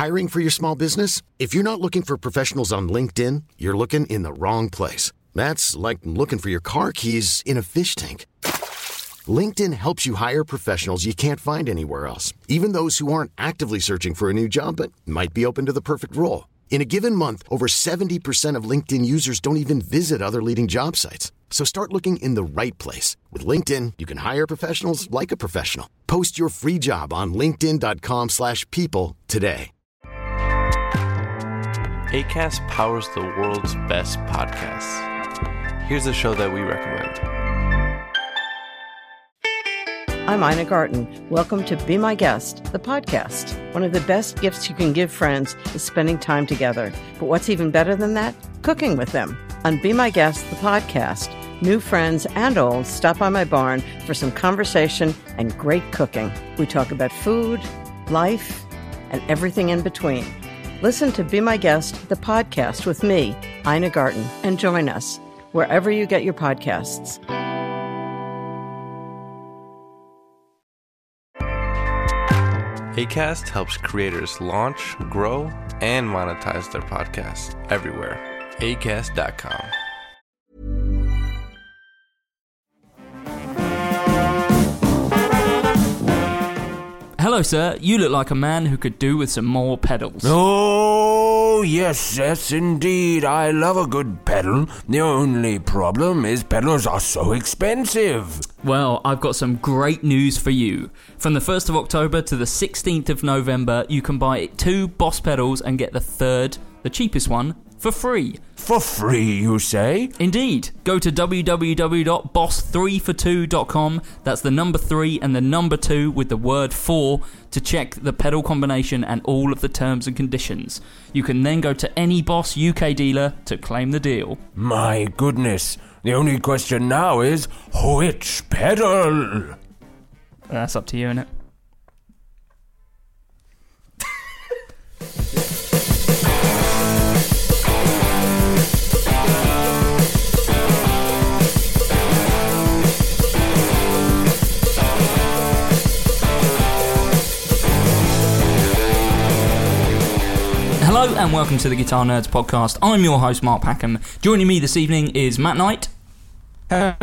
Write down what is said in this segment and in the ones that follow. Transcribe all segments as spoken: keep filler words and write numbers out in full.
Hiring for your small business? If you're not looking for professionals on LinkedIn, you're looking in the wrong place. That's like looking for your car keys in a fish tank. LinkedIn helps you hire professionals you can't find anywhere else, even those who aren't actively searching for a new job but might be open to the perfect role. In a given month, over seventy percent of LinkedIn users don't even visit other leading job sites. So start looking in the right place. With LinkedIn, you can hire professionals like a professional. Post your free job on linkedin.com slash people today. Acast powers the world's best podcasts. Here's a show that we recommend. I'm Ina Garten. Welcome to Be My Guest, the podcast. One of the best gifts you can give friends is spending time together. But what's even better than that? Cooking with them. On Be My Guest, the podcast, new friends and old stop by my barn for some conversation and great cooking. We talk about food, life, and everything in between. Listen to Be My Guest, the podcast with me, Ina Garten, and join us wherever you get your podcasts. Acast helps creators launch, grow, and monetize their podcasts everywhere. acast dot com. Hello, sir. You look like a man who could do with some more pedals. Oh, yes, yes, indeed. I love a good pedal. The only problem is pedals are so expensive. Well, I've got some great news for you. From the first of October to the sixteenth of November, you can buy two Boss pedals and get the third, the cheapest one, for free. For free, you say? Indeed. Go to w w w dot boss three for two dot com. That's the number three and the number two with the word four to check the pedal combination and all of the terms and conditions. You can then go to any Boss U K dealer to claim the deal. My goodness. The only question now is, which pedal? That's up to you, innit? Hello and welcome to the Guitar Nerds podcast. I'm your host, Mark Packham. Joining me this evening is Matt Knight. Hello.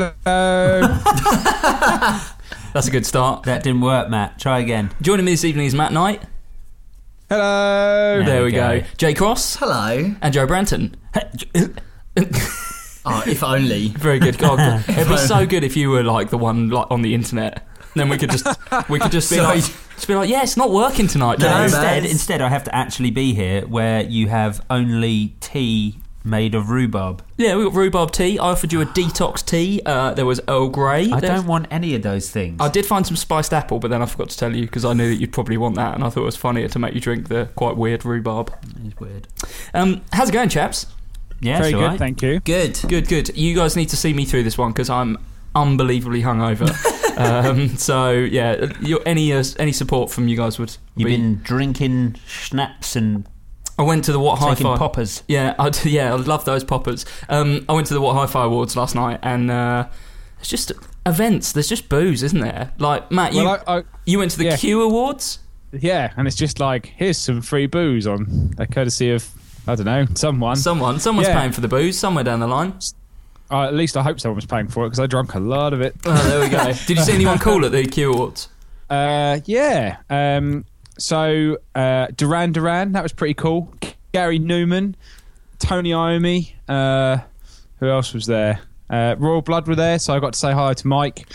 That's a good start. That didn't work, Matt. Try again. Joining me this evening is Matt Knight. Hello. There, there we go. go. Jay Cross. Hello. And Joe Branton. Oh, if only. Very good. God, God. It'd be so good if you were like the one like on the internet. Then we could just we could just be Sorry. like just be like, yeah, it's not working tonight, Joe. No, instead, instead, I have to actually be here where you have only tea made of rhubarb. Yeah, we got rhubarb tea. I offered you a detox tea. Uh, there was Earl Grey. I There's... don't want any of those things. I did find some spiced apple, but then I forgot to tell you because I knew that you'd probably want that, and I thought it was funnier to make you drink the quite weird rhubarb. It's weird. Um, how's it going, chaps? Yeah, very good, right. thank you. Good. Good, good. You guys need to see me through this one because I'm unbelievably hungover. um, so yeah, your, any uh, any support from you guys would. would You've be... been drinking schnapps and. I went to the What taking Hi-Fi poppers. Yeah, I yeah, I love those poppers. Um, I went to the What Hi-Fi Awards last night, and uh, it's just events. There's just booze, isn't there? Like Matt, you Well, I, I, you went to the yeah. Q Awards. Yeah, and it's just like, here's some free booze on a courtesy of, I don't know, someone. Someone, someone's Yeah. paying for the booze somewhere down the line. Uh, at least I hope someone was paying for it because I drank a lot of it. Oh, there we go. Did you see anyone cool at the Q Awards? Uh, yeah. Um, so uh, Duran Duran, that was pretty cool. Gary Newman, Tony Iommi. Uh, who else was there? Uh, Royal Blood were there, so I got to say hi to Mike.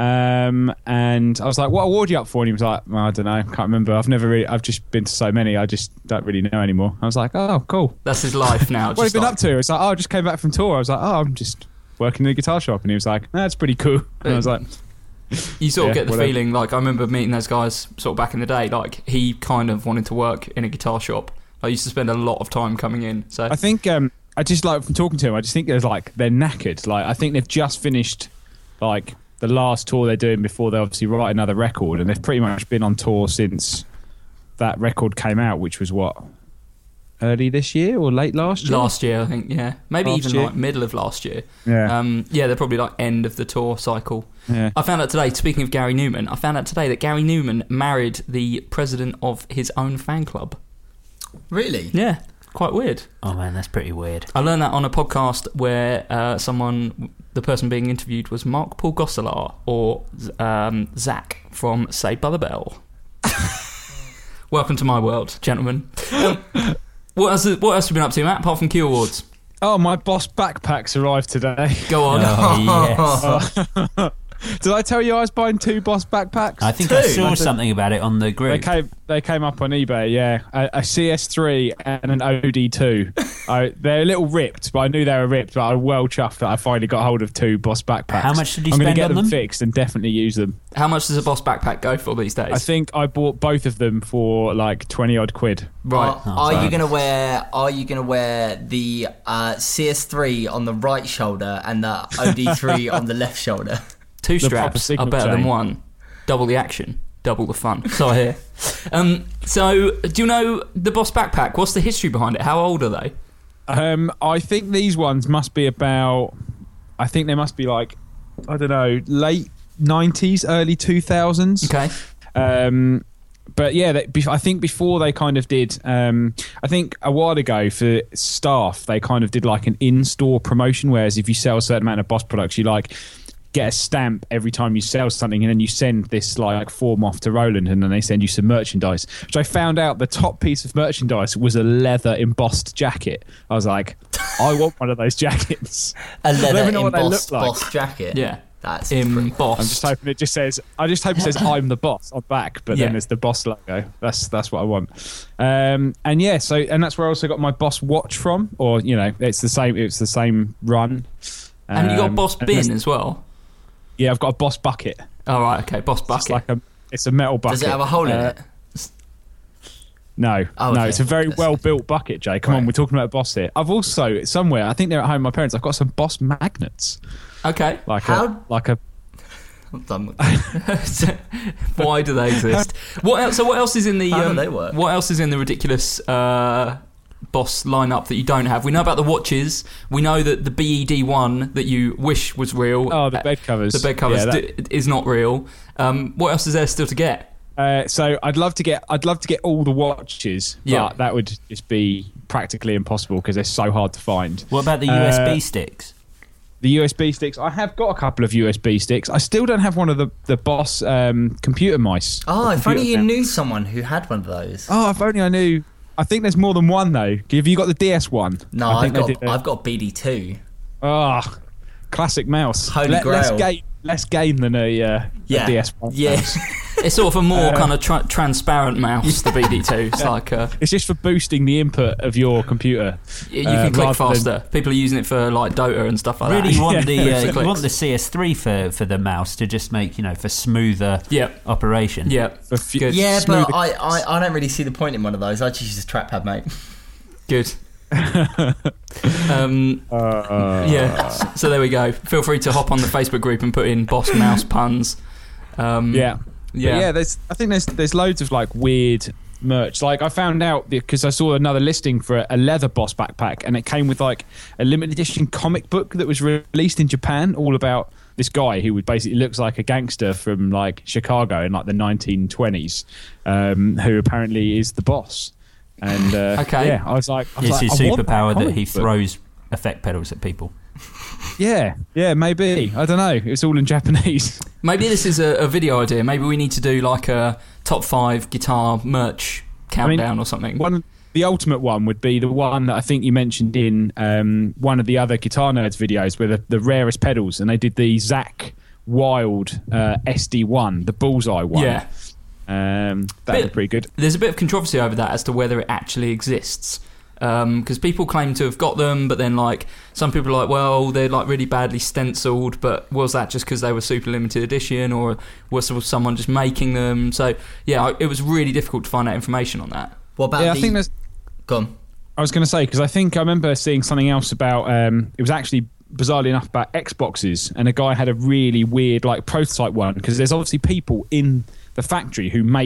Um, and I was like, "What award are you up for?" And he was like, well, "I don't know, can't remember. I've never really. I've just been to so many. I just don't really know anymore." I was like, "Oh, cool. That's his life now." What have you just been like, up to?" It's like, "Oh, I just came back from tour." I was like, "Oh, I'm just working in a guitar shop." And he was like, "That's pretty cool." And I was like, You sort of Yeah, get the whatever. feeling, like, I remember meeting those guys sort of back in the day, like, he kind of wanted to work in a guitar shop. I used to spend a lot of time coming in. So I think um, I just like from talking to him, I just think there's like they're knackered. Like I think they've just finished like the last tour they're doing before they obviously write another record, and they've pretty much been on tour since that record came out, which was what, early this year or late last year? Last year, I think, yeah. Maybe Last even year. like middle of last year. Yeah. Um, yeah, they're probably like end of the tour cycle. Yeah. I found out today, speaking of Gary Newman, I found out today that Gary Newman married the president of his own fan club. Really? Yeah, quite weird. Oh man, that's pretty weird. I learned that on a podcast where uh, someone, the person being interviewed was Mark Paul Gosselaar or um, Zach from Saved by the Bell. Welcome to my world, gentlemen. Um, what else? What else have you been up to, Matt? Apart from Q Awards. Oh, my Boss backpacks arrived today. Go on. Oh, yes. Did I tell you I was buying two Boss backpacks? I think Two? I saw something about it on the They group. came. They came up on eBay. Yeah, a, a C S three and an O D two. I, they're a little ripped, but I knew they were ripped. But I was well chuffed that I finally got hold of two Boss backpacks. How much did you I'm spend gonna get on them them? fixed and definitely use them. How much does a Boss backpack go for these days? I think I bought both of them for like twenty odd quid. right. Are, are you gonna wear? Are you gonna wear the uh, C S three on the right shoulder and the O D three on the left shoulder? Two The proper straps are signal better than chain. one. Double the action, double the fun. So I hear. Um, so, do you know the Boss backpack? What's the history behind it? How old are they? Um, I think these ones must be about. I think they must be like, I don't know, late nineties, early two thousands. Okay. Um, but yeah, they, bef- I think before they kind of did. Um, I think a while ago for staff, they kind of did like an in-store promotion. Whereas if you sell a certain amount of Boss products, you like get a stamp every time you sell something, and then you send this like form off to Roland, and then they send you some merchandise. Which I found out the top piece of merchandise was a leather embossed jacket. I was like, I want one of those jackets. A Let leather me know what they embossed look like. Boss jacket. Yeah. That's In pretty- Boss. I'm just hoping it just says. I just hope it says I'm the boss on the back, but Yeah. then there's the Boss logo. That's that's what I want. Um, and yeah, so and that's where I also got my Boss watch from, or you know, it's the same. It's the same run. and you got Um, Boss and bin that's- as well. Yeah, I've got a Boss bucket. All right. Okay. Boss It's bucket. like a. It's a metal bucket. Does it have a hole in Uh, it? No, Oh, no, okay. it's a very That's- well built bucket, Jay. Come on, Right. we're talking about Boss here. I've also somewhere, I think they're at home. with My parents. I've got some Boss magnets, Okay. like How- a like a. I'm done with that. Why do they exist? What else? So what else is in the? How do um, they work? What else is in the ridiculous uh, Boss lineup that you don't have? We know about the watches. We know that the B E D one that you wish was real. Oh, the uh, bed covers. The bed covers Yeah, that- d- is not real. Um, what else is there still to get? Uh, so I'd love to get I'd love to get all the watches, Yeah. but that would just be practically impossible because they're so hard to find. What about the U S B Uh, sticks? The U S B sticks, I have got a couple of U S B sticks. I still don't have one of the the Boss um, computer mice. Oh, if only you Computer- knew someone who had one of those. Oh, if only I knew. I think there's more than one though. Have you got the D S one? No, I I've think they got did a- I've got B D two. Ah, classic mouse. Holy Let, less grail. game, less game than a, uh, Yeah. a D S one. Yeah. mouse. It's sort of a more Uh, kind of tra- transparent mouse. The B D two. It's like uh, It's just for boosting the input of your computer. you Uh, can click rather than- faster. People are using it for like Dota and stuff like Really, that. you want Yeah. the uh, Clicks. you want the C S three for, for the mouse to just make you know for smoother Yep. operation. Yep. For f- Good. Yeah, smoother- but I, I, I don't really see the point in one of those. I just use a trackpad, mate. Good. um, Uh, yeah. So there we go. Feel free to hop on the Facebook group and put in Boss Mouse puns. Um, Yeah. Yeah. But yeah, there's I think there's there's loads of like weird merch. Like I found out because I saw another listing for a, a leather Boss backpack, and it came with like a limited edition comic book that was re- released in Japan, all about this guy who would basically looks like a gangster from like Chicago in like the nineteen twenties, um, who apparently is the boss. And uh, Okay. yeah, I was like, I was It's like, his I want superpower that comic he book. throws effect pedals at people. Yeah, yeah, maybe. I don't know. It's all in Japanese. Maybe this is a, a video idea. Maybe we need to do like a top five guitar merch countdown or something. One, the ultimate one would be the one that I think you mentioned in um, one of the other Guitar Nerds videos, where the, the rarest pedals, and they did the Zach Wild uh, S D one, the Bullseye one. Yeah. um, that'd Bit- be pretty good. There's a bit of controversy over that as to whether it actually exists. Because people claim to have got them, but then like some people are like, well, they're like really badly stenciled. But was that just because they were super limited edition, or was someone just making them? So yeah, it was really difficult to find out information on that. What about Yeah, the... I think there's. Go on. I was going to say because I think I remember seeing something else about. Um, it was actually bizarrely enough about Xboxes, and a guy had a really weird like prototype one because there's obviously people in the factory who make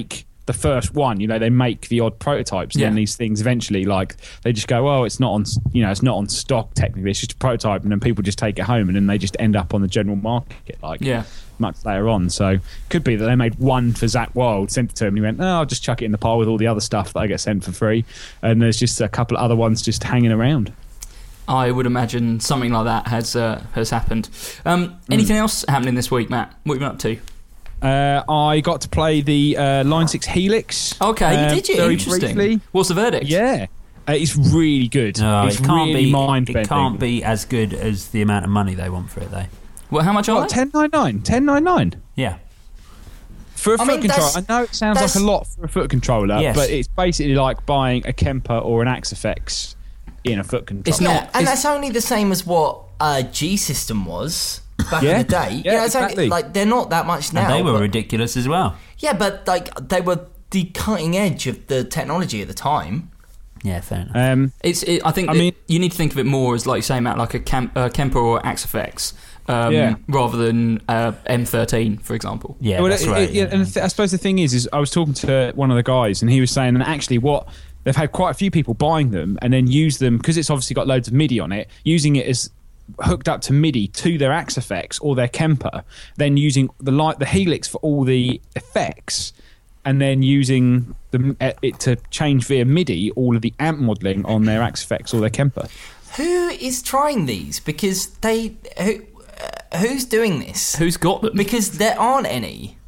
the first one. You know, they make the odd prototypes, and Yeah. then these things eventually, like, they just go, well, it's not on, you know, it's not on stock technically. It's just a prototype, and then people just take it home, and then they just end up on the general market, like, Yeah. much later on. So could be that they made one for Zach Wild, sent it to him, and he went, oh, I'll just chuck it in the pile with all the other stuff that I get sent for free. And there's just a couple of other ones just hanging around. I would imagine something like that has uh, has happened. Um, anything Mm. else happening this week, Matt? What have you been up to? Uh, I got to play the uh, Line six Helix. Okay, uh, did you? very Interesting. briefly. What's the verdict? Yeah. Uh, it's really good. No, it's it can't really be. mind-bending. It can't be as good as the amount of money they want for it, though. Well, how much are What, they? ten ninety-nine? ten ninety-nine? Yeah. For a I foot mean, controller, I that's- know it sounds like that's- a lot for a foot controller, Yes. but it's basically like buying a Kemper or an Axe-F-X in a foot controller. It's Yeah, not- and it's- that's only the same as what uh, G System was back Yeah, in the day. yeah, it's only- exactly. like they're not that much now. And they were but- ridiculous as well. yeah, but like they were the cutting edge of the technology at the time. Yeah, fair enough. Um, It's. It, I think I that mean- you need to think of it more as, like you say, Matt, like a Cam, uh, Kemper or Axe-F-X, um, Yeah. rather than uh, M thirteen, for example. yeah, well, that's it- right. it- yeah, yeah. and th- I suppose the thing is, is I was talking to one of the guys, and he was saying, and actually, what they've had quite a few people buying them, and then use them because it's obviously got loads of MIDI on it, using it as hooked up to MIDI to their Axe-F-X or their Kemper, then using the light, the Helix for all the effects, and then using the, uh, it to change via MIDI all of the amp modelling on their Axe-F-X or their Kemper. Who is trying these? Because they who uh, who's doing this? Who's got them? Because there aren't any.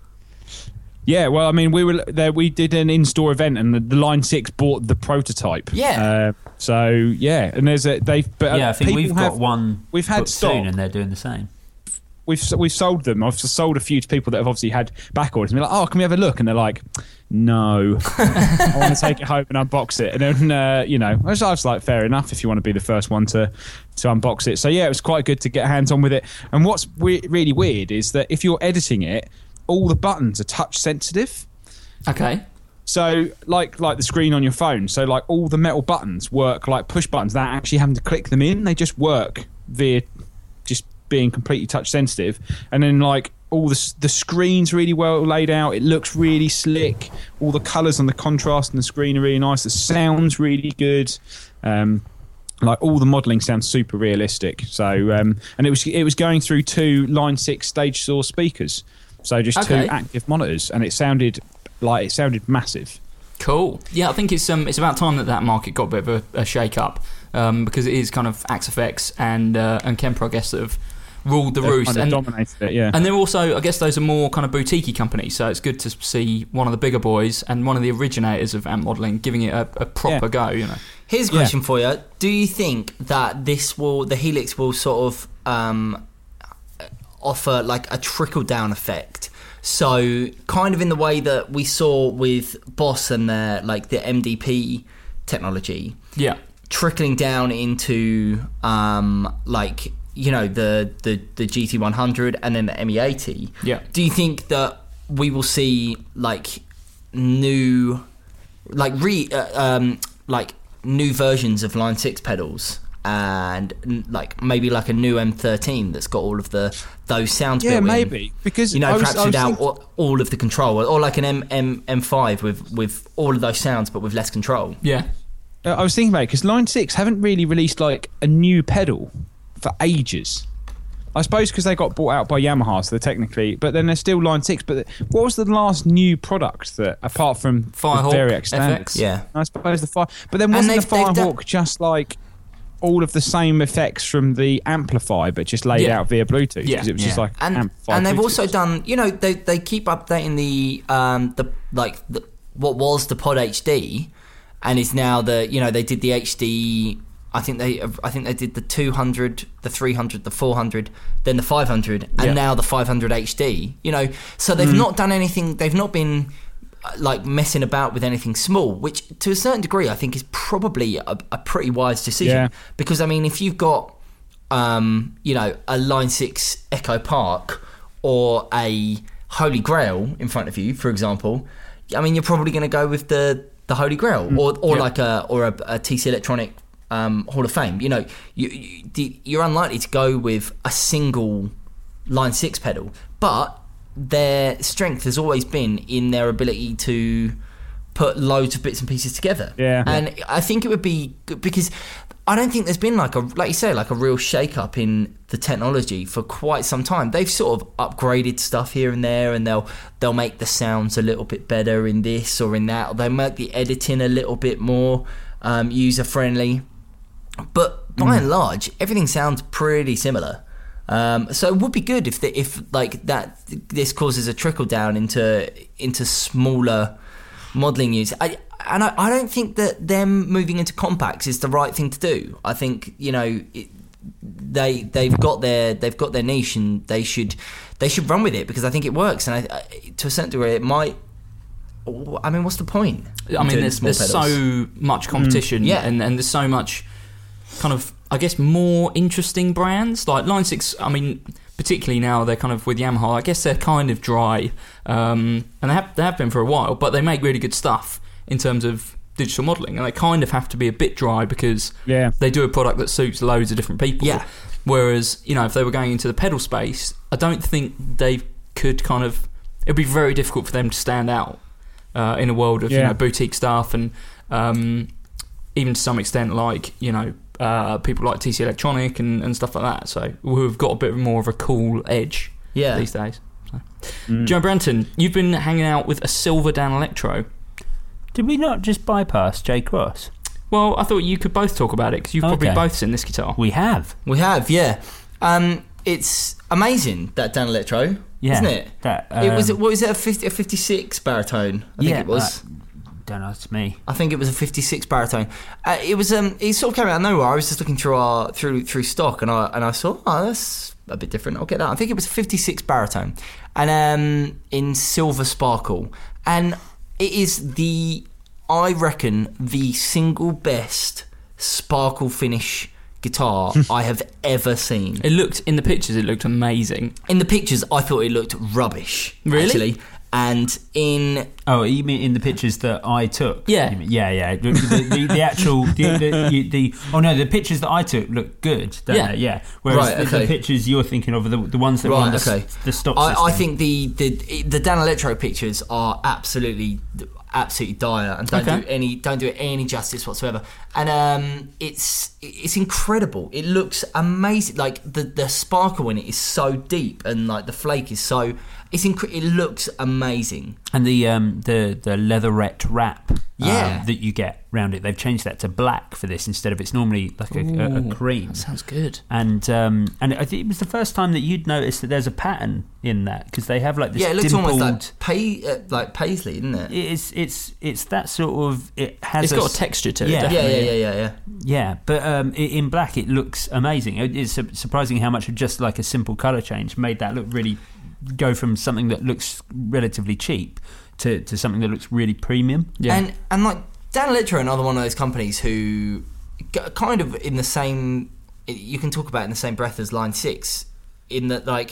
Yeah, well, I mean, we were there. We did an in-store event, and the, the Line Six bought the prototype. Yeah. Uh, so yeah, and there's a they've. But uh, yeah, I think people we've have, got one. We've had booked stock. soon, and they're doing the same. We've we've sold them. I've sold a few to people that have obviously had back orders. And they're like, oh, can we have a look? And they're like, no, I want to take it home and unbox it. And then uh, you know, I was, I was like, fair enough. If you want to be the first one to to unbox it, so yeah, it was quite good to get hands on with it. And what's we- really weird is that if you're editing it, all the buttons are touch sensitive. Okay. So like like the screen on your phone, so like all the metal buttons work like push buttons without actually having to click them in. They just work via just being completely touch sensitive. And then like all the the screen's really well laid out. It looks really slick. All the colours and the contrast on the screen are really nice. The sound's really good. Um, like all the modelling sounds super realistic. So um, and it was it was going through two Line Six Stage Source speakers. So just Okay. two active monitors, and it sounded like it sounded massive. Cool. Yeah, I think it's um it's about time that that market got a bit of a, a shake up, um, because it is kind of Axe-F-X and uh, and Kemper, I guess, that have ruled the They've roost. kind of And, dominated it, yeah. and they're also, I guess, those are more kind of boutique-y companies. So it's good to see one of the bigger boys and one of the originators of amp modelling giving it a, a proper Yeah. go. You know. Here's a Yeah. question for you: do you think that this will, the Helix will sort of um, offer like a trickle down effect? So kind of in the way that we saw with Boss and their like the M D P technology, Yeah. trickling down into um, like you know the the the G T one hundred and then the M E eighty. Yeah. Do you think that we will see like new, like re uh, um, like new versions of Line Six pedals? And n- like maybe like a new M thirteen that's got all of the those sounds. Yeah, built in. maybe because You know, I was, perhaps I was without thinking- all, all of the control, or like an M M M5 with with all of those sounds, but with less control. Yeah. uh, I was thinking about it because Line Six haven't really released like a new pedal for ages. I suppose because they got bought out by Yamaha, so they're technically, but then they're still Line Six. But what was the last new product that, apart from Firehawk the Variax standard? F X? Yeah. I suppose the fire. But then And wasn't the they've- they've done- Firehawk just like all of the same effects from the amplifier, but just laid Yeah. out via Bluetooth? Yeah. Because it was just Yeah. like and amplified and they've Bluetooth. also done, you know, they they keep updating the um the like the, what was the Pod H D, and is now the, you know, they did the H D. I think they I think they did the two hundred, the three hundred, the four hundred, then the five hundred, and Yeah. now the five hundred H D. You know, so they've not done anything. They've not been uh, like messing about with anything small, which to a certain degree I think is probably a, a pretty wise decision. Yeah. Because I mean, if you've got um, you know, a Line Six Echo Park or a Holy Grail in front of you, for example, I mean, you're probably going to go with the the Holy Grail, or or yeah. like a or a, a T C Electronic um, Hall of Fame. You know, you, you the- you're unlikely to go with a single Line Six pedal, but their strength has always been in their ability to put loads of bits and pieces together. Yeah. And I think it would be good because I don't think there's been like a, like you say, like a real shake-up in the technology for quite some time. They've sort of upgraded stuff here and there, and they'll they'll make the sounds a little bit better in this or in that. Or they'll make the editing a little bit more um, user-friendly. But by mm. and large, everything sounds pretty similar. Um, so it would be good if the, if like that this causes a trickle down into into smaller modelling use. I, and I, I don't think that them moving into compacts is the right thing to do. I think, you know, it, they they've got their they've got their niche, and they should they should run with it because I think it works. And I, I, to a certain degree, it might. I mean, what's the point? I mean, there's, there's so much competition, mm, yeah. and, and there's so much kind of, I guess, more interesting brands like Line Six. I mean, particularly now they're kind of with Yamaha. I guess they're kind of dry, um, and they have they have been for a while, but they make really good stuff in terms of digital modelling, and they kind of have to be a bit dry because yeah. they do a product that suits loads of different people. Yeah. Whereas, you know, if they were going into the pedal space, I don't think they could kind of. It'd be very difficult for them to stand out uh, in a world of yeah. you know boutique stuff, and um, even to some extent, like you know. Uh, people like T C Electronic and, and stuff like that, so who've got a bit more of a cool edge yeah. these days. So. Mm. Joe Branton, you've been hanging out with a silver Dan Electro. Did we not just bypass Jay Cross? Well, I thought you could both talk about it because you've probably okay. both seen this guitar. We have. We have, yeah. Um, it's amazing, that Dan Electro, yeah, isn't it? That, um, it was. What was it? A, fifty, a fifty-six baritone, I think yeah, it was. Uh, don't know, it's me. I think it was a fifty-six baritone. Uh, it was. Um, it sort of came out of nowhere. I was just looking through our through through stock, and I and I saw, oh, that's a bit different. I'll get that. I think it was a fifty-six baritone, and um, in silver sparkle, and it is the, I reckon, the single best sparkle finish guitar I have ever seen. It looked in the pictures. It looked amazing. In the pictures, I thought it looked rubbish. Really? Actually. And in oh, you mean in the pictures that I took? Yeah, yeah, yeah. The, the, the, the actual the, the, the oh no, the pictures that I took look good. Don't yeah, they? Yeah. Whereas right, the, okay. the pictures you're thinking of are the, the ones that right, were on the, okay. the stock I, system. I think the, the the Dan Electro pictures are absolutely absolutely dire and don't okay. do any don't do it any justice whatsoever. And um, it's it's incredible. It looks amazing. Like the the sparkle in it is so deep, and like the flake is so. It's inc- It looks amazing, and the um, the the leatherette wrap, yeah. um, that you get round it. They've changed that to black for this instead of it's normally like a, Ooh, a, a cream. That sounds good. And um, and I think it was the first time that you'd noticed that there's a pattern in that because they have like this. Yeah, it looks dimpled, almost like pay, uh, like paisley, isn't it? It's it's it's that sort of. It has. It's a, got a texture to it. Yeah, yeah, definitely. yeah, yeah, yeah, yeah. Yeah, but um, in black it looks amazing. It's surprising how much of just like a simple colour change made that look really. Go from something that looks relatively cheap to, to something that looks really premium. Yeah. And and like Dan Electro, another one of those companies who kind of in the same, you can talk about in the same breath as Line Six, in that like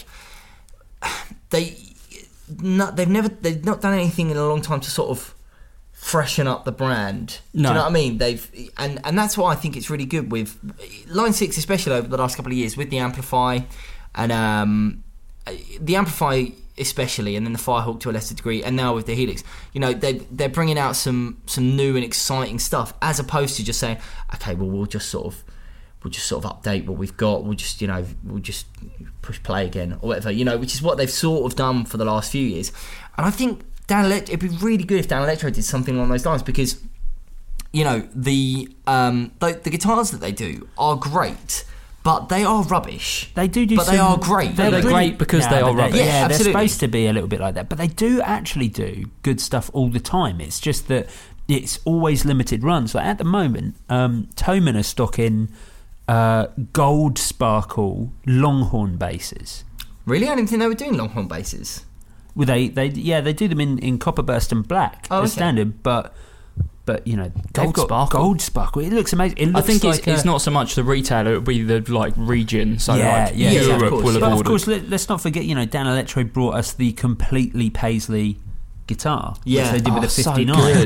they not they've never they've not done anything in a long time to sort of freshen up the brand. No. Do you know what I mean? They've and and that's why I think it's really good with Line Six, especially over the last couple of years with the Amplify and um. the Amplify especially, and then the Firehawk to a lesser degree, and now with the Helix, you know, they they're bringing out some some new and exciting stuff, as opposed to just saying, okay, well we'll just sort of we'll just sort of update what we've got, we'll just you know we'll just push play again or whatever, you know, which is what they've sort of done for the last few years. And I think Dan Electro, it'd be really good if Dan Electro did something along those lines, because you know the um the, the guitars that they do are great. But they are rubbish. They do do But some, they are great. They're, they're really, great because no, they are they're, rubbish. Yeah, yeah, they're absolutely. supposed to be a little bit like that. But they do actually do good stuff all the time. It's just that it's always limited runs. Like at the moment, um, Thomann are stocking uh, gold sparkle Longhorn basses. Really? I didn't think they were doing Longhorn basses. Well, they, they yeah, they do them in, in copper burst and black oh, as okay. standard, but but you know, Gold they've got sparkle. gold sparkle. It looks amazing. It looks I think like it's, a, it's not so much the retailer; it'll be the like region. So Yeah, like yeah, yeah, Europe of course. will have But of ordered. course, let, let's not forget. You know, Dan Electro brought us the completely paisley guitar, Yeah. which they did Oh, with the so fifty-nine. good.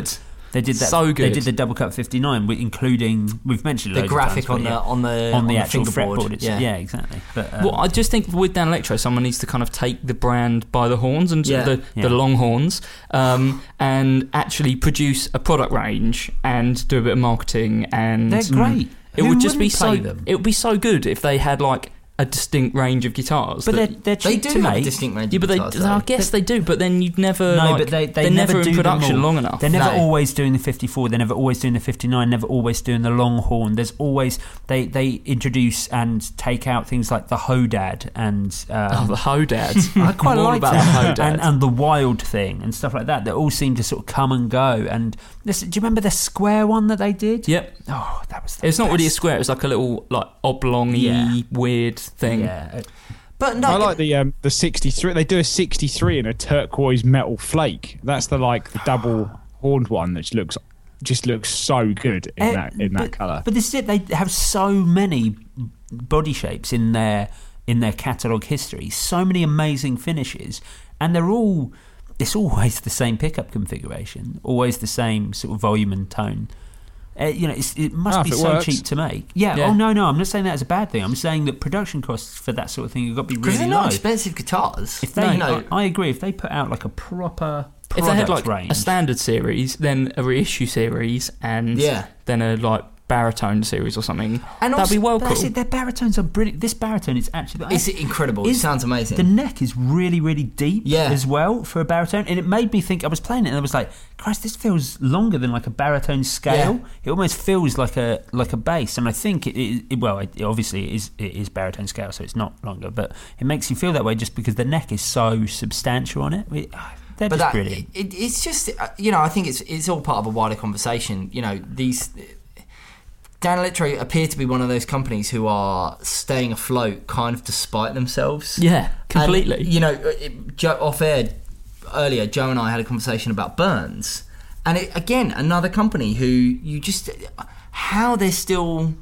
They did that. So good. They did the double cut fifty-nine, with- including we've mentioned it The loads of graphic times, on but the yeah, on the on the on actual fingerboard. fretboard. It's, Yeah. yeah. exactly. But um, Well, I just think with Dan Electro, someone needs to kind of take the brand by the horns and Yeah. the, Yeah. the long horns, um, and actually produce a product range and do a bit of marketing. And they're great. It Who would just be wouldn't so. play them? It would be so good if they had like a distinct range of guitars. But they're, that- they're They cheap do to have a make. distinct range yeah, of but they. guitars, I though. guess they do. But then you'd never. No, like, but they, they they're never, never do in them production all. long enough. They're never No. always doing the fifty-four. They're never always doing the fifty-nine. Never always doing the long horn. There's always they they introduce and take out things like the Hodad and um, Oh, the Hodads. I quite I'm all like about that. the Hodad. and, and the Wild Thing and stuff like that. That all seem to sort of come and go. And this, do you remember the square one that they did? Yep. Oh, that was. The It's not really a best. square. It's like a little like oblong-y, Yeah. weird thing. Yeah. But no, I like the um, the sixty-three. They do a sixty-three in a turquoise metal flake. That's the like the double horned one that looks just looks so good in Eh, that in but, that colour. But this is it. They have so many body shapes in their in their catalogue history. So many amazing finishes, and they're all. It's always the same pickup configuration. Always the same sort of volume and tone. Uh, you know, it's, it must Oh, be if it so works. cheap to make. Yeah. Yeah. Oh no, no. I'm not saying that as a bad thing. I'm saying that production costs for that sort of thing have got to be because really they're not low. expensive guitars. If they, you know, I, I agree. If they put out like a proper product If they had like range, a standard series, then a reissue series, and Yeah. then a like baritone series or something, And that'd also- be well but cool. that's it, their baritones are brilliant. This baritone is actually it's incredible. It Is- sounds amazing. The neck is really, really deep Yeah. as well for a baritone, and it made me think. I was playing it, and I was like, "Christ, this feels longer than like a baritone scale. Yeah. It almost feels like a like a bass." And I think it, it, it well, it, obviously it is it is baritone scale, so it's not longer, but it makes you feel that way just because the neck is so substantial on it. It- ah, they're but just that, brilliant. it, it's just uh, you know, I think it's it's all part of a wider conversation. You know, these Dan Electro appear to be one of those companies who are staying afloat, kind of despite themselves. yeah, completely. And, you know, it, Joe, off air earlier, Joe and I had a conversation about Burns, and it, again, another company who you just how they're still.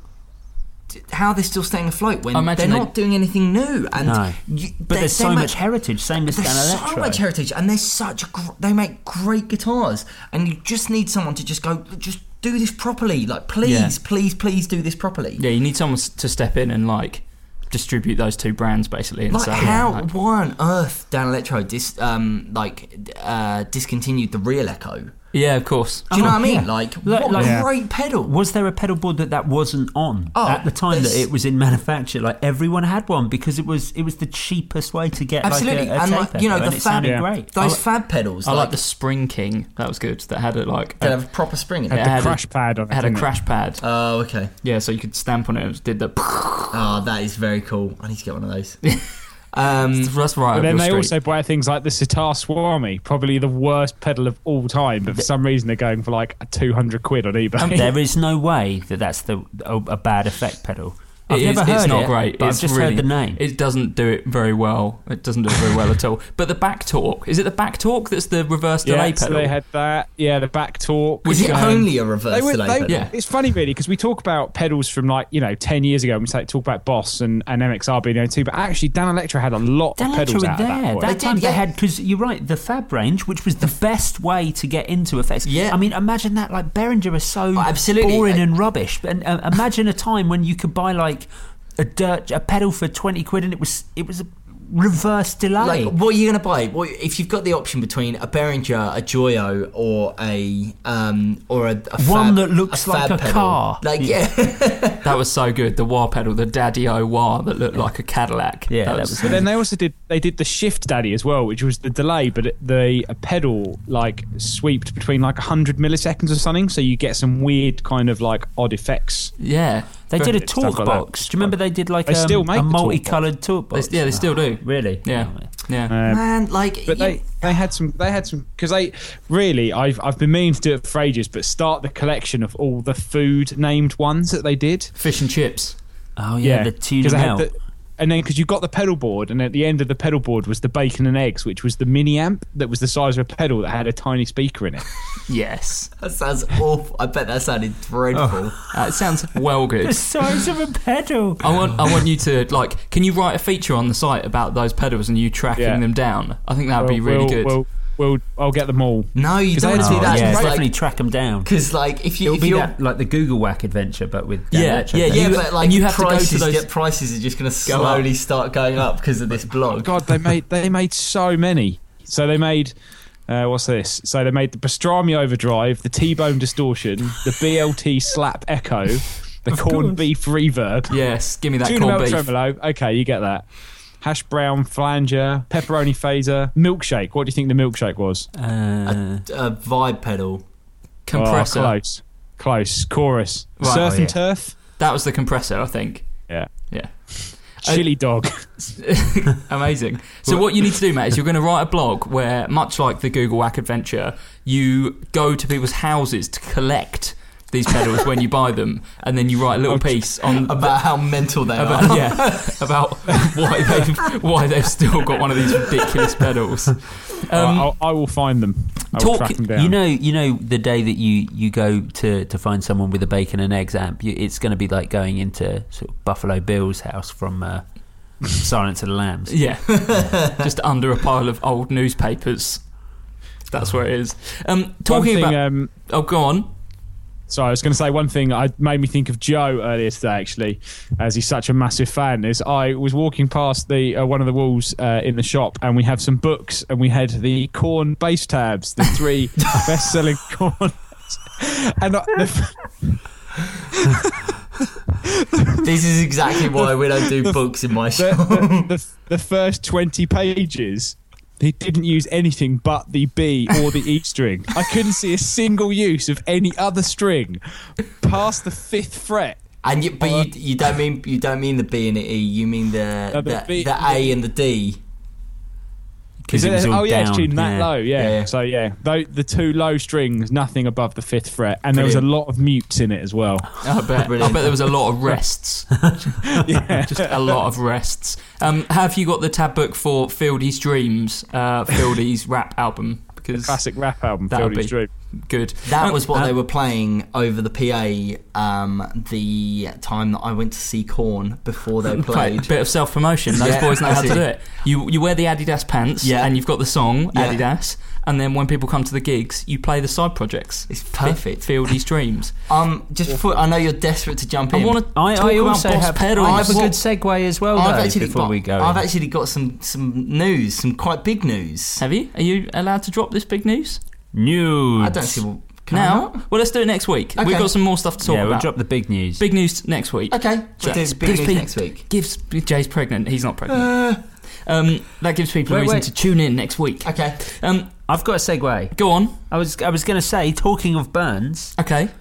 How they're still staying afloat when I they're imagine not they- doing anything new, and No. you, But they- there's they so make- much heritage, same as Dan there's Electro. so much heritage, and there's such a gr- they make great guitars, and you just need someone to just go, just do this properly, like please, Yeah. please, please do this properly. yeah, you need someone s- to step in and like distribute those two brands basically. And Like say, how? like, Why on earth Dan Electro dis um like uh discontinued the Real Echo? yeah, of course. Do you know Oh, what I mean? yeah. Like, Like- what like- a Yeah. great pedal. Was there a pedal board that that wasn't on Oh, at the time that there's- it was in manufacture? Like everyone had one because it was it was the cheapest way to get Absolutely, like a, a and tape like, you know pedal, the and it fab, sounded Yeah. great. those I- fab pedals. I like the Spring King. That was good. That had a like that a, have a proper spring in Had it. it the had a- crash pad on it. had a didn't it? crash pad. Oh, okay. Yeah, so you could stamp on it. and It did the. Oh, that is very cool. I need to get one of those. Um, that's right. But up then your they street. also buy things like the Sitar Swami, probably the worst pedal of all time, but for some reason they're going for like two hundred quid on eBay. There is no way that that's the a, a bad effect pedal. I've It is- never heard it's not it, great. but It's I've just really, heard the name. It doesn't do it very well. It doesn't do it very well at all. But the back torque, is it the back torque that's the reverse delay yeah, so pedal? they had that. Yeah, the back torque. Was it um, only a reverse They were, delay they, pedal? Yeah. It's funny, really, because we talk about pedals from like you know ten years ago, and we say, talk about Boss and, and M X R being the only two, but actually Dan Electro had a lot Dan of Electro pedals were out at there. that point. That They time did, they yeah. had, because you're right, the Fab range, which was the best way to get into effects. Yeah. I mean, imagine that. Like Behringer are so Oh, absolutely. boring I- and rubbish. And uh, imagine a time when you could buy like a dirt a pedal for twenty quid, and it was it was a reverse delay. Like, what are you going to buy? What, if you've got the option between a Behringer, a Joyo, or a um, or a, a One fab, that looks a like fab a pedal. car. Like, yeah, That was so good. The wah pedal, the Daddy-O wah that looked like a Cadillac. Yeah, that was- But then they also did they did the Shift Daddy as well, which was the delay, but it, the a pedal like sweeped between like one hundred milliseconds or something, so you get some weird kind of like odd effects. yeah. They did a Stuff talk like that. box. Do you remember they did like They um, still make a the talk multicoloured talk They, box? yeah, they still do. Really? Yeah, yeah. Um, man. Like, But you- they, they had some they had some because they really I've I've been meaning to do it for ages, but start the collection of all the food named ones that they did. Fish and chips. Oh yeah, the 'cause tuna they had melt. the- and then because you got the pedal board, and at the end of the pedal board was the bacon and eggs, which was the mini amp that was the size of a pedal that had a tiny speaker in it. Yes. that sounds awful. I bet that sounded dreadful. Uh, it sounds well the good. size of a pedal. I want I want you to, like, can you write a feature on the site about those pedals and you tracking Yeah. them down? I think that would be We'll- really we'll- good. We'll, we'll I'll get them all. No, you 'Cause don't they want to had- do that. yeah, It's like- definitely track them down. Because like if you It'll if be you're that, like the Google Whack adventure, but with Dan Yeah, Letcher. yeah, yeah, you- but like and you have to go to prices, those- yeah, prices are just going to Go up. slowly start going up because of this blog. God, they made they made so many. So they made uh, what's this? So they made the Pastrami Overdrive, the T-Bone Distortion, the B L T Slap Echo, the Corned Beef Reverb, Yes, give me that Tuna corned Milk beef. Tremolo. Okay, you get that. Hash Brown Flanger, Pepperoni Phaser, Milkshake. What do you think the milkshake was? Uh, A vibe pedal. Compressor. Oh, close, close. Chorus. Right. Surf Oh, and yeah. Turf. That was the compressor, I think. Yeah. Yeah. Chili Dog. Amazing. So what you need to do, mate, is you're going to write a blog where, much like the Google Whack adventure, you go to people's houses to collect these pedals when you buy them, and then you write a little piece on About how mental they about are. yeah about why they've why they've still got one of these ridiculous pedals. Um, I'll, I will find them. I will talk- track them down. You know, you know, the day that you, you go to, to find someone with a bacon and eggs amp, you, it's going to be like going into sort of Buffalo Bill's house from uh, Silence of the Lambs. Yeah, just under a pile of old newspapers. That's where it is. Um, One talking thing, about. um, Oh, go on. Sorry, I was going to say one thing. I made me think of Joe earlier today, actually, as he's such a massive fan. Is I was walking past the uh, one of the walls uh, in the shop, and we have some books, and we had the Korn bass tabs, the three best-selling Korn. And I, the, This is exactly why we don't do books in my the, shop. the, the, the first twenty pages, he didn't use anything but the B or the E string. I couldn't see a single use of any other string past the fifth fret. And you, but you, you don't mean you don't mean the B and the E. You mean the No, the the, B- the A and the D. Because Is it was it- all oh yeah, it's down, tuned that yeah. low, yeah. Yeah. So yeah, tho- the two low strings, nothing above the fifth fret, and there was a Brilliant. lot of mutes in it as well. I bet. I Brilliant. bet there was a lot of rests. Yeah. Just a lot of rests. Um, have you got the tab book for Fieldy's Dreams? Uh, Fieldy's rap album, because Classic rap album, That would Fieldy's be- Dream. good. That Um, was what uh, they were playing over the P A um, the time that I went to see Korn before they Right, played. bit of self promotion. Those Yeah, boys know how to that's do it. it. You you wear the Adidas pants, Yeah. and you've got the song Yeah. Adidas, and then when people come to the gigs, you play the side projects. It's perfect. Fieldy's Dreams. Um, just before I know you're desperate to jump in. I want to I, talk I about also Boss have, pedals. I have a Well, good segue as well, I've though, actually before got, we go. I've in. actually got some some news, some quite big news. Have you? Are you allowed to drop this big news News. I don't see. Well, can I now? not? Well, let's do it next week. Okay. We've got some more stuff to talk Yeah, we'll about. drop the big news. Big news next week. Okay, So we'll do it's big news Pete next week. Gives Jay's pregnant. He's not pregnant. um, that gives people a Wait, reason wait. to tune in next week. Okay. Um, I've got a segue. go on. I was I was going to say, talking of Burns, Okay.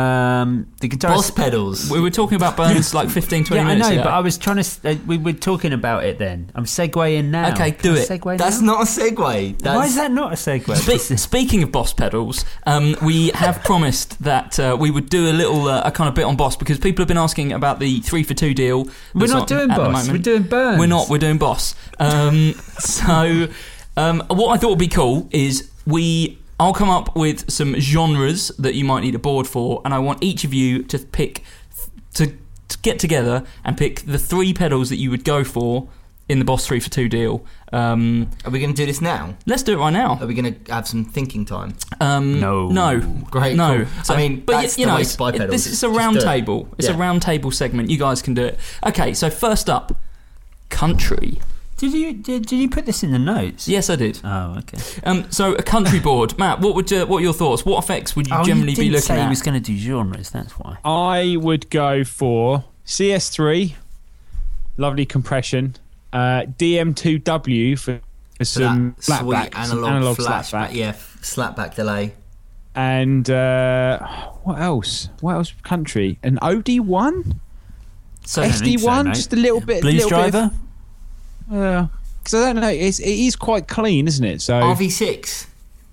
um, the guitarist. Boss pedals. We were talking about Burns like fifteen, twenty yeah, I minutes know, ago. but I was trying to. s- Uh, we were talking about it then. I'm segueing now. Okay, Can do I it. Segue That's now? not a segue. That's, Why is that not a segue? Spe- speaking of Boss pedals, um, we have promised that uh, we would do a little uh, a kind of bit on Boss, because people have been asking about the three for two deal. We're that's not on doing at the Boss. moment. We're doing Burns. We're not. We're doing Boss. Um, so, um, what I thought would be cool is we. I'll come up with some genres that you might need a board for, and I want each of you to pick to, to get together and pick the three pedals that you would go for in the Boss three for two deal. Um, Are we going to do this now? let's do it right now. Are we going to have some thinking time? Um, No. no, Great. no. cool. I mean, but that's you the know, way it's, to buy it- pedals. this is a Just round do it. table. It's Yeah. a round table segment. You guys can do it. Okay, so first up, country. Did you did, did you put this in the notes? Yes, I did. Oh, okay. Um, so a country board, Matt. What would you, what are your thoughts? What effects would you Oh, generally you be didn't looking say at? he was going to do genres. That's why. I would go for C S three, lovely compression, uh, D M two W for, for So some that sweet flatback, some analog, analog flashback. slapback, Yeah, f- slapback delay. and uh, what else? What else? Country, an O D one, so don't S D think so, one, mate. just a little bit. Blues little Driver. Bit of, because I don't know. It's, it is quite clean, isn't it? So R V six.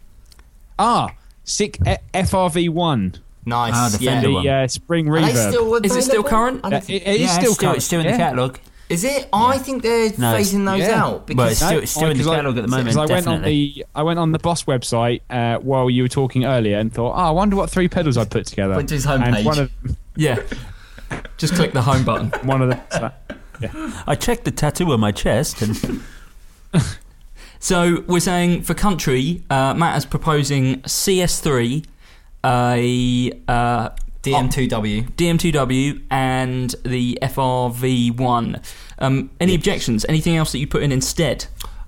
ah, sick F R V one, Nice. Ah, the yeah. Fender one. the uh, spring Are they reverb. still, are Is it they still level? current? I Uh, don't it, think- it is yeah, still it's still, current, it's still in yeah. the catalogue. Is it? I think they're No, it's- phasing those yeah. out Well, because it's still, it's still in the because I- catalogue at the moment. Because I went on definitely. the I went on the Boss website uh, while you were talking earlier and thought, oh, I wonder what three pedals I put together. Went to his And homepage. one of yeah, just click the home button. one of the I checked the tattoo on my chest, and So we're saying for country, uh, Matt is proposing C S three, a uh, D M two W, D M two W, and the F R V one. Um, any yes. objections? Anything else that you put in instead?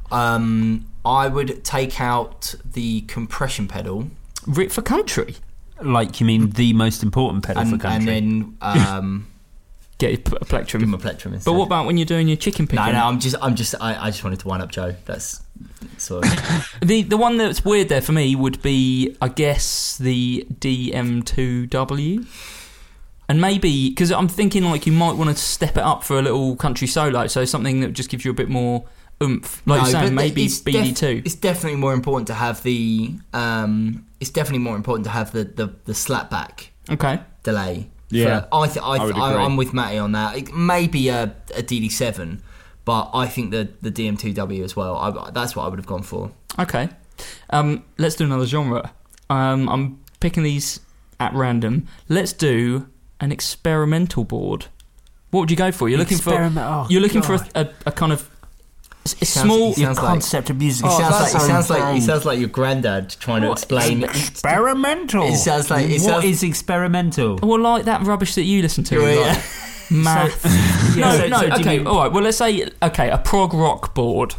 Um, I would take out the compression pedal for country. Like you mean the most important pedal and, for country? and then um, get a plectrum. Give him a plectrum instead. But what about when you're doing your chicken picking? No, no, I'm just, I'm just, I, I just wanted to wind up Joe. That's sort of the the one that's weird there for me would be, I guess, the D M two W, and maybe because I'm thinking like you might want to step it up for a little country solo, so something that just gives you a bit more oomph. Like no, you're saying, but maybe it's B D def- two. It's definitely more important to have the. Um, it's definitely more important to have the the, the slapback Okay. delay. Yeah, for, I th- I, I th- would I agree. I'm with Matty on that. It may be a, a D D seven, but I think the the D M two W as well. I, that's what I would have gone for. Okay. Um, let's do another genre. Um, I'm picking these at random. Let's do an experimental board. What would you go for? You're looking Experiment- for. oh, you're looking God. for a, a, a kind of. It's, it's Sounds- small. it Your sounds like- concept of music. It Oh, sounds that's like it sounds like so it sounds like your granddad trying to What? explain. experimental. It sounds like- it What sounds- is experimental? Well, like that rubbish that you listen to. Yeah, like yeah. math. Yeah, no, so- no. so do you okay, mean- all right. Well, let's say okay, a prog rock board.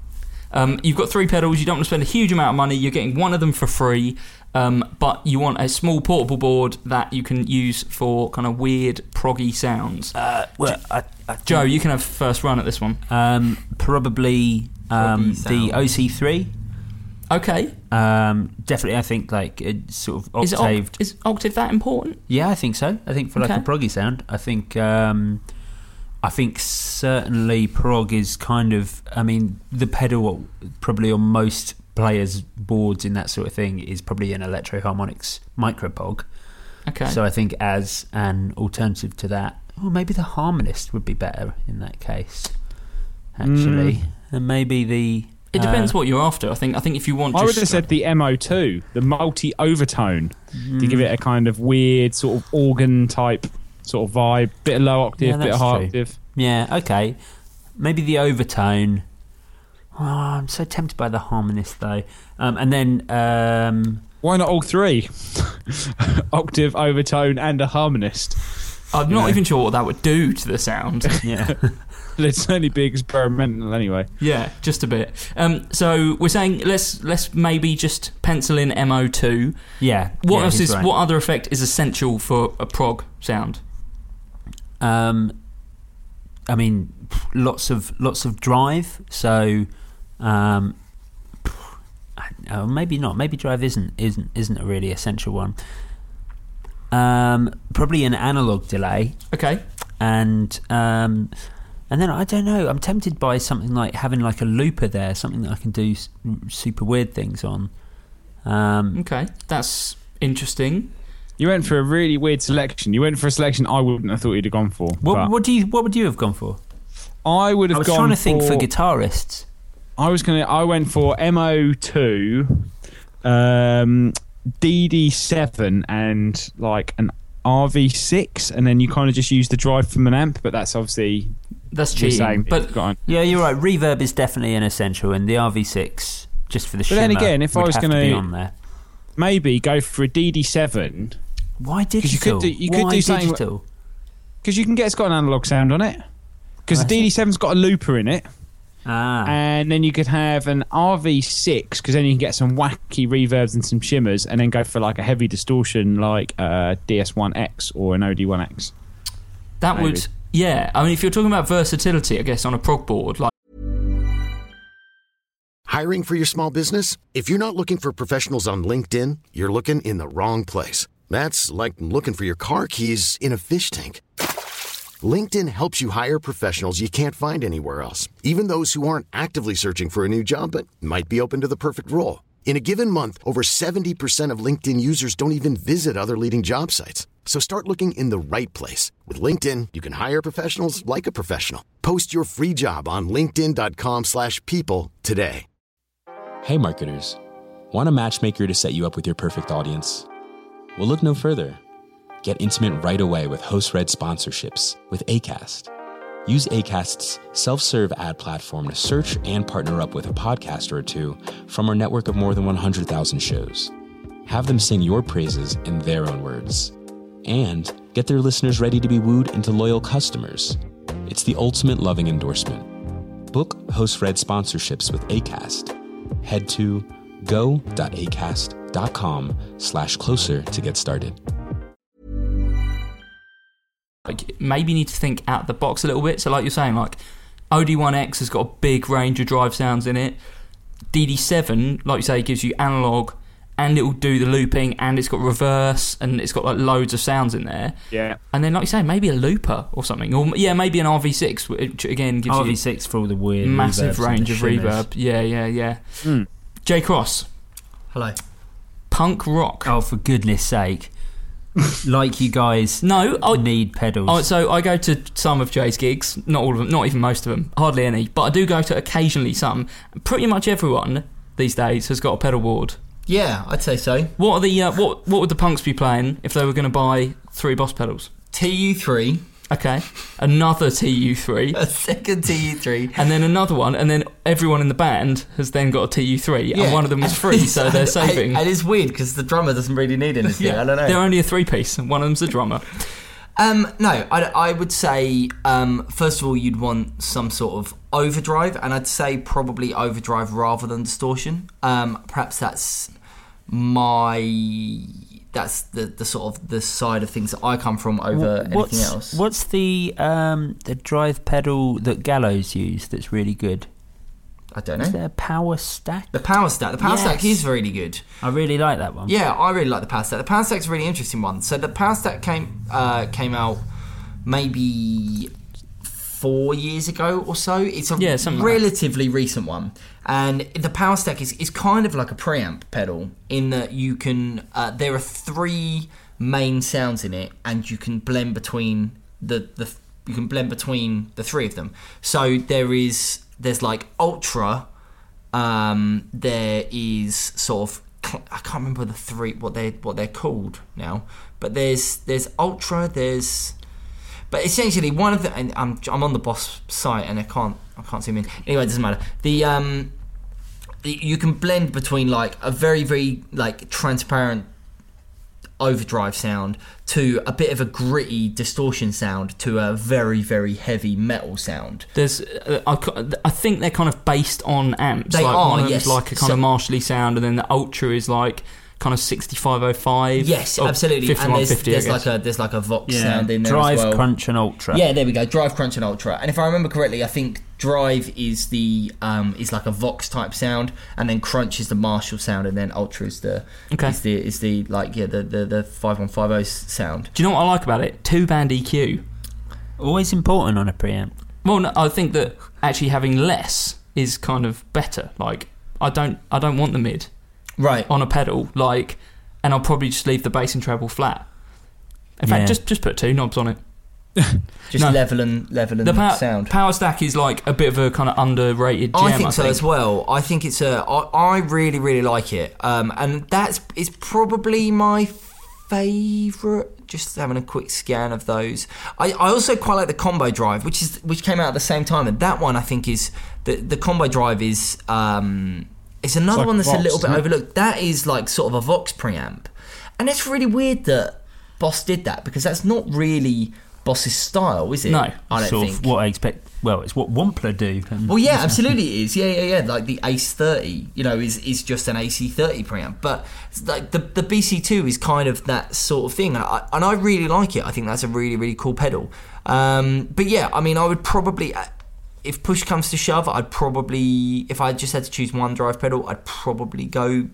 Um, you've got three pedals. You don't want to spend a huge amount of money. You're getting one of them for free, um, but you want a small portable board that you can use for kind of weird proggy sounds. Uh, well, I, I think, Joe, you can have first run at this one. um, probably um, Proggy the sound. O C three. Okay. Um, definitely, I think like it's sort of Is, it octaved. oct- is octave that important? Yeah, I think so. I think for like Okay. a proggy sound, I think um, I think certainly prog is kind of. I mean, the pedal probably on most players' boards in that sort of thing is probably an Electro Harmonix micropog. Okay. So I think as an alternative to that, or maybe the Harmonist would be better in that case. Actually, Mm. and maybe the. it depends uh, what you're after. I think. I think if you want, I would just, have said the M O two, the multi overtone, to give it a kind of weird sort of organ type sort of vibe, bit of low octave, Yeah, bit of that's high true. octave. Yeah, okay. Maybe the overtone. Oh, I'm so tempted by the Harmonist though. Um, and then um, Why not all three? Octave, overtone, and a harmonist. I'm not Yeah. even sure what that would do to the sound. yeah, Let's certainly be experimental anyway. Yeah, just a bit. Um, so we're saying let's let's maybe just pencil in M O two. yeah. What yeah, else he's is right. what other effect is essential for a prog sound? Um, I mean, lots of lots of drive. So, um, oh, maybe not. Maybe drive isn't isn't isn't a really essential one. Um, probably an analog delay. Okay. and um, and then I don't know. I'm tempted by something like having like a looper there, something that I can do s- super weird things on. Um, Okay, that's interesting. You went for a really weird selection. You went for a selection I wouldn't have thought you'd have gone for. what but what do you what would you have gone for? I would have I was gone trying to think for for guitarists. I was gonna. I went for M O two, um, D D seven, and like an R V six, and then you kind of just use the drive from an amp. But that's obviously That's the cheating. same. But Got on. Yeah, you're right. Reverb is definitely an essential, and the R V six just for the But shimmer. then again, if I would was have to gonna- be on there, maybe go for a D D seven why 'Cause you digital? could do- you could why do something- digital? because you can get it's got an analog sound on it. Because Oh, the D D seven's got a looper in it, Ah, and then you could have an R V six because then you can get some wacky reverbs and some shimmers, and then go for like a heavy distortion like a D S one X or an O D one X. that Maybe. would, yeah. I mean, if you're talking about versatility, I guess on a prog board, like Hiring for your small business? If you're not looking for professionals on LinkedIn, you're looking in the wrong place. That's like looking for your car keys in a fish tank. LinkedIn helps you hire professionals you can't find anywhere else, even those who aren't actively searching for a new job but might be open to the perfect role. In a given month, over seventy percent of LinkedIn users don't even visit other leading job sites. So start looking in the right place. With LinkedIn, you can hire professionals like a professional. Post your free job on linkedin.com slash people today. Hey marketers, want a matchmaker to set you up with your perfect audience? Well, look no further. Get intimate right away with host-read sponsorships with Acast. Use Acast's self-serve ad platform to search and partner up with a podcaster or two from our network of more than one hundred thousand shows. Have them sing your praises in their own words. And get their listeners ready to be wooed into loyal customers. It's the ultimate loving endorsement. Book host-read sponsorships with Acast. Head to go.acast.com slash closer to get started. Like, maybe you need to think out the box a little bit. So like you're saying, like O D one X has got a big range of drive sounds in it. D D seven, like you say, gives you analog and it will do the looping and it's got reverse and it's got like loads of sounds in there. Yeah. And then like you say, maybe a looper or something. Or yeah, maybe an R V six, which again gives R V you six for all the weird massive range of shimmers. reverb. Yeah, yeah, yeah. Mm. J Cross. Hello. Punk rock. Oh, for goodness sake. Like you guys no, I, need pedals. Oh, so I go to some of Jay's gigs, not all of them, not even most of them, hardly any, but I do go to occasionally some. Pretty much everyone these days has got a pedal board. Yeah, I'd say so. What are the uh, what what would the punks be playing if they were going to buy three Boss pedals? T U three. Okay, another T U three, a second T U three, and then another one, and then everyone in the band has then got a T U three, yeah. and one of them was free, so they're saving. And it's weird because the drummer doesn't really need anything. Yeah. I don't know. They're only a three piece, and one of them's the drummer. Um, no, I, I would say um, first of all you'd want some sort of overdrive, and I'd say probably overdrive rather than distortion. Um, perhaps that's my. That's the, the sort of the side of things that I come from over what's, anything else. What's the um, the drive pedal that Gallows used that's really good? I don't know. Is there a Power Stack? The Power Stack. The Power yes. Stack is really good. I really like that one. Yeah, I really like the Power Stack. The Power Stack's a really interesting one. So the Power Stack came uh, came out maybe four years ago or so. It's a yeah, relatively like recent one. And the Power Stack is, is kind of like a preamp pedal in that you can... Uh, there are three main sounds in it and you can blend between the, the you can blend between the three of them. So there is... There's like Ultra. Um, there is sort of... I can't remember the three... What they're, what they're called now. But there's there's Ultra, there's... But essentially, one of the... And I'm I'm on the Boss site and I can't I can't zoom in. Anyway, it doesn't matter. The... um. You can blend between like a very very like transparent overdrive sound to a bit of a gritty distortion sound to a very very heavy metal sound. There's, uh, I, I think they're kind of based on amps. They like are, one of yes. them's like a kind so, of Marshally sound, and then the Ultra is like kind of sixty-five oh five. Yes, absolutely. And there's, fifty, there's like a there's like a Vox yeah. sound in there Drive, as well. Crunch, and Ultra. Yeah, there we go. Drive, Crunch, and Ultra. And if I remember correctly, I think Drive is the um, is like a Vox type sound, and then Crunch is the Marshall sound, and then Ultra is the okay. is the is the like yeah the the the five one five oh sound. Do you know what I like about it? Two band E Q. Always important on a preamp. Well, no, I think that actually having less is kind of better. Like I don't I don't want the mid right on a pedal. Like. And I'll probably just leave the bass and treble flat. In fact, yeah. just just put two knobs on it. Just no. level and level and the power, sound. Power Stack is like a bit of a kind of underrated gem. I think I so think. as well. I think it's a. I, I really really like it, um, and that's it's probably my favourite. Just having a quick scan of those. I, I also quite like the Combo Drive, which is which came out at the same time, and that one I think is the the Combo Drive is. Um, It's another it's like one that's Vox, a little bit isn't it? overlooked. That is like sort of a Vox preamp. And it's really weird that Boss did that because that's not really Boss's style, is it? No. I don't sort think. Of what I expect. Well, it's what Wampler do. And Well, yeah, absolutely it is. Yeah, yeah, yeah. Like the Ace thirty, you know, is, is just an A C thirty preamp. But it's like the the B C two is kind of that sort of thing. And I, and I really like it. I think that's a really, really cool pedal. Um, but yeah, I mean, I would probably... If push comes to shove, I'd probably, if I just had to choose one drive pedal, I'd probably go.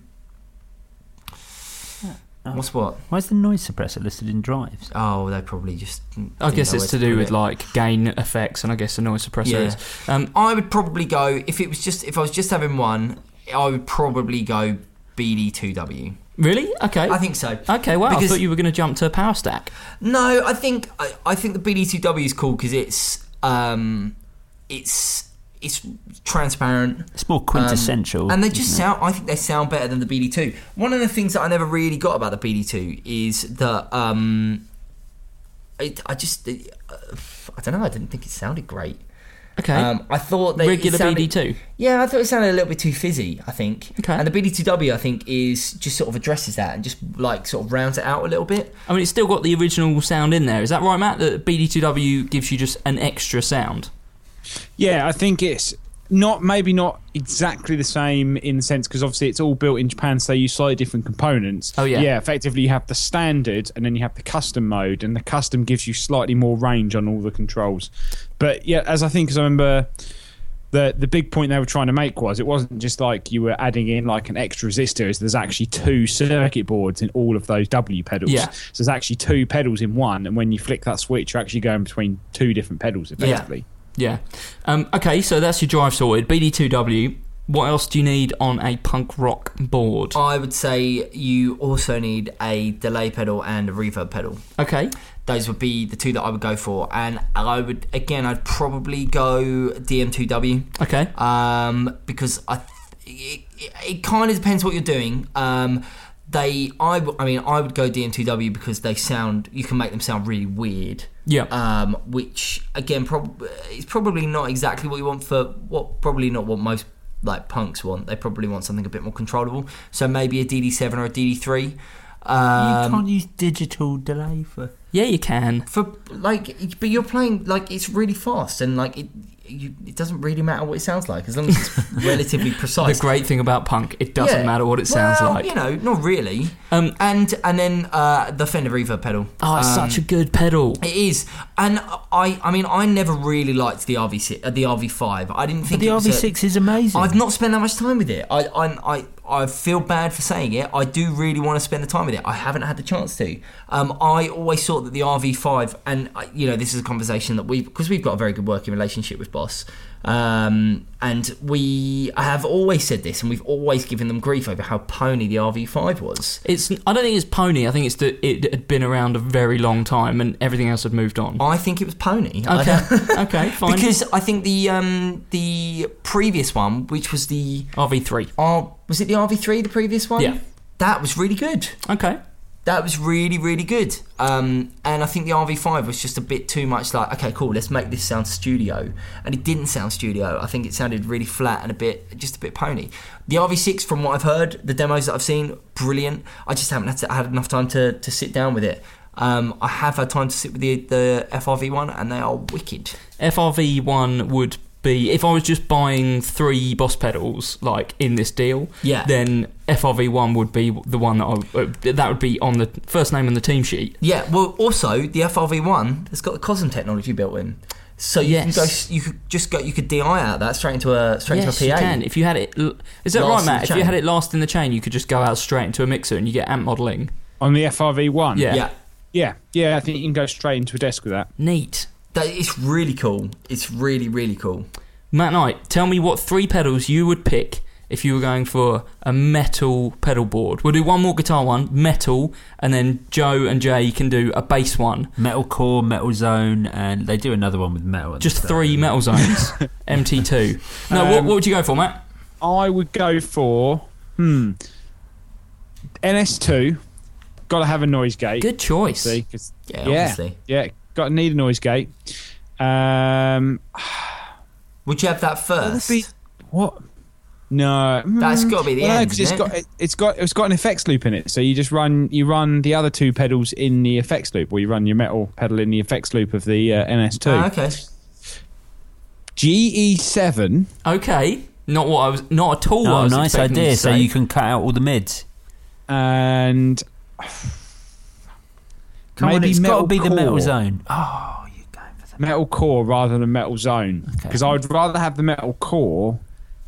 Oh. What's what? Why is the noise suppressor listed in drives? Oh, they probably just. I guess know it's where to do put with it. like gain effects, and I guess the noise suppressor Yeah. is. Um, I would probably go if it was just if I was just having one. I would probably go B D two W. really? Okay. I think so. Okay. Wow. I Because- thought you were going to jump to a Power Stack. No, I think I, I think the B D two W is cool because it's um, it's it's transparent. It's more quintessential. Um, and they just isn't it? sound, I think they sound better than the B D two. One of the things that I never really got about the B D two is that um, it, I just, it, uh, I don't know. I didn't think it sounded great. Okay. Um, I thought they regular it sounded, B D two. Yeah, I thought it sounded a little bit too fizzy. I think. Okay. And the B D two W, I think, is just sort of addresses that and just like sort of rounds it out a little bit. I mean, it's still got the original sound in there. Is that right, Matt? That B D two W gives you just an extra sound. Yeah, I think it's not maybe not exactly the same in the sense because obviously it's all built in Japan, so they use slightly different components. Oh yeah. Yeah, effectively you have the standard and then you have the custom mode, and the custom gives you slightly more range on all the controls. But yeah, as I think, as I remember, the the big point they were trying to make was it wasn't just like you were adding in like an extra resistor. Is there's actually two circuit boards in all of those W pedals. Yeah. So there's actually two pedals in one, and when you flick that switch, you're actually going between two different pedals effectively. Yeah. Yeah. Um, okay, so that's your drive sorted. B D two W. What else do you need on a punk rock board? I would say you also need a delay pedal and a reverb pedal. Okay. Those would be the two that I would go for. And I would, again, I'd probably go D M two W. Okay. Um, because I, th- it, it, it kind of depends what you're doing. Um, they, I, w- I mean, I would go D M two W because they sound, you can make them sound really weird. Yeah. Um, which again, prob- is probably not exactly what you want for what, probably not what most like punks want. They probably want something a bit more controllable. So maybe a D D seven or a D D three. Um, you can't use digital delay for. Yeah, you can. For like, but you're playing like it's really fast and like it. You, it doesn't really matter what it sounds like as long as it's relatively precise. The great thing about punk, it doesn't Yeah. matter what it sounds well, like. You know, not really. Um, and and then uh, the Fender Reverb pedal. Oh, it's Um, such a good pedal. It is, and I, I mean, I never really liked the R V six, uh, the R V five. I didn't think But the it was R V six a, is amazing. I've not spent that much time with it. I, I, I, I feel bad for saying it. I do really want to spend the time with it. I haven't had the chance to. Um, I always thought that the R V five, and uh, you know, this is a conversation that we, because we've got a very good working relationship with Boss. Um, and we have always said this, and we've always given them grief over how pony the R V five was. It's. I don't think it's pony. I think it's that it had been around a very long time, and everything else had moved on. I think it was pony. Okay, okay, fine. Because I think the um, the previous one, which was the R V three, R, was it the R V three? The previous one, Yeah. that was really good. Okay. That was really, really good. Um, and I think the R V five was just a bit too much like, okay, cool, let's make this sound studio. And it didn't sound studio. I think it sounded really flat and a bit, just a bit pony. The R V six, from what I've heard, the demos that I've seen, brilliant. I just haven't had, to, had enough time to, to sit down with it. Um, I have had time to sit with the, the F R V one, and they are wicked. F R V one would be, if I was just buying three Boss pedals like in this deal, Yeah. then F R V one would be the one that I, uh, that would be on the first name on the team sheet. Yeah, well, also the F R V one has got the Cosm technology built in, so you Yes. can go. You could just go. You could D I out that straight into a straight Yes, into a P A. you can. If you had it, is that Last right, in Matt? the If you chain. had it last in the chain, you could just go out straight into a mixer and you get amp modelling. On the F R V one? Yeah. Yeah, Yeah, yeah, I think you can go straight into a desk with that. Neat. that it's really cool. It's really really cool. Matt Knight, tell me what three pedals you would pick if you were going for a metal pedal board. We'll do one more guitar one, metal, and then Joe and Jay can do a bass one. Metal Core, Metal Zone, and they do another one with metal. and Just stuff. three metal zones. M T two. No, what, Um, what would you go for, Matt? I would go for, hmm, N S two. Got to have a noise gate. Good choice. See, 'cause- Yeah, yeah, obviously. yeah, got to need a noise gate. Um, Would you have that what would first? be- what? No, That's mm, got to be the well, no, end, 'cause isn't it's it? got it, it's got it's got an effects loop in it. So you just run you run the other two pedals in the effects loop, or you run your metal pedal in the effects loop of the uh, N S two. Ah, okay. G E seven. Okay. Not what I was. Not at all. what I Oh, was nice expecting you idea. to So say. you can cut out all the mids. And Come on, maybe it's got metal to be the Metal core. Zone. Oh, you're going for the metal core rather than metal zone, Okay. because I would rather have the metal core,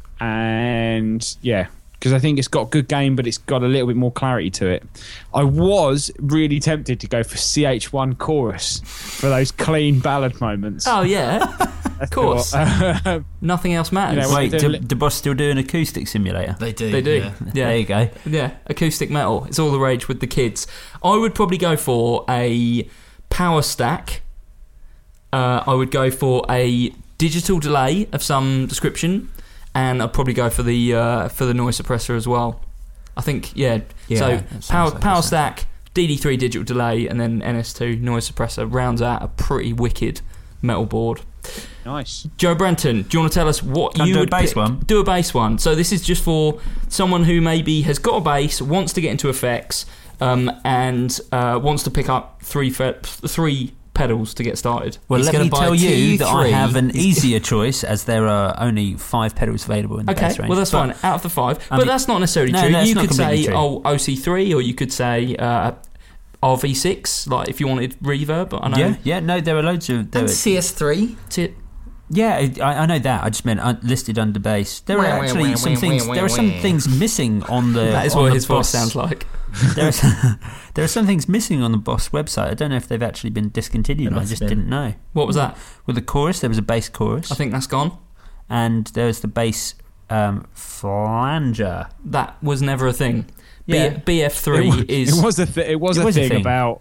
and yeah, because I think it's got good gain, but it's got a little bit more clarity to it. I was really tempted to go for C H one chorus for those clean ballad moments. Oh yeah. Of course. Uh, Nothing else matters. You know, Wait, do- do, do Boss still do an acoustic simulator? They do. They do. Yeah. Yeah. There you go. Yeah, acoustic metal. It's all the rage with the kids. I would probably go for a power stack. Uh, I would go for a digital delay of some description, and I'd probably go for the uh, for the noise suppressor as well. I think yeah. Yeah, so that sounds power like power a- stack, D D three digital delay, and then N S two noise suppressor rounds out a pretty wicked metal board. Nice. Joe Brenton, do you want to tell us what Can I you do a would bass pick? one? Do a bass one. So this is just for someone who maybe has got a bass, wants to get into effects, um, and uh, wants to pick up three fe- three pedals to get started. Well, He's let gonna me buy tell a you T that I three. have an He's- easier choice, as there are only five pedals available in the Okay, bass range. well that's But- fine. Out of the five, I but mean- that's not necessarily No, true. no, it's you not could say completely true. oh O C three, or you could say uh, R V six, like if you wanted reverb. I know. Yeah, yeah, no, there are loads of. There And are, C S three. T- yeah, I, I know that. I just meant uh, listed under bass. There are Wah, wah, actually wah, some wah, things. wah, There are some wah. things missing on the. that is on what the his voice Boss- sounds like. There are, there are some things missing on the Boss website. I don't know if they've actually been discontinued. I must just have been. didn't know. What was that? With the chorus, there was a bass chorus, I think that's gone. and there was the bass um, flanger. That was never a thing. Yeah. B- B F three it, was, is it was a th- it was It a was a thing, thing. about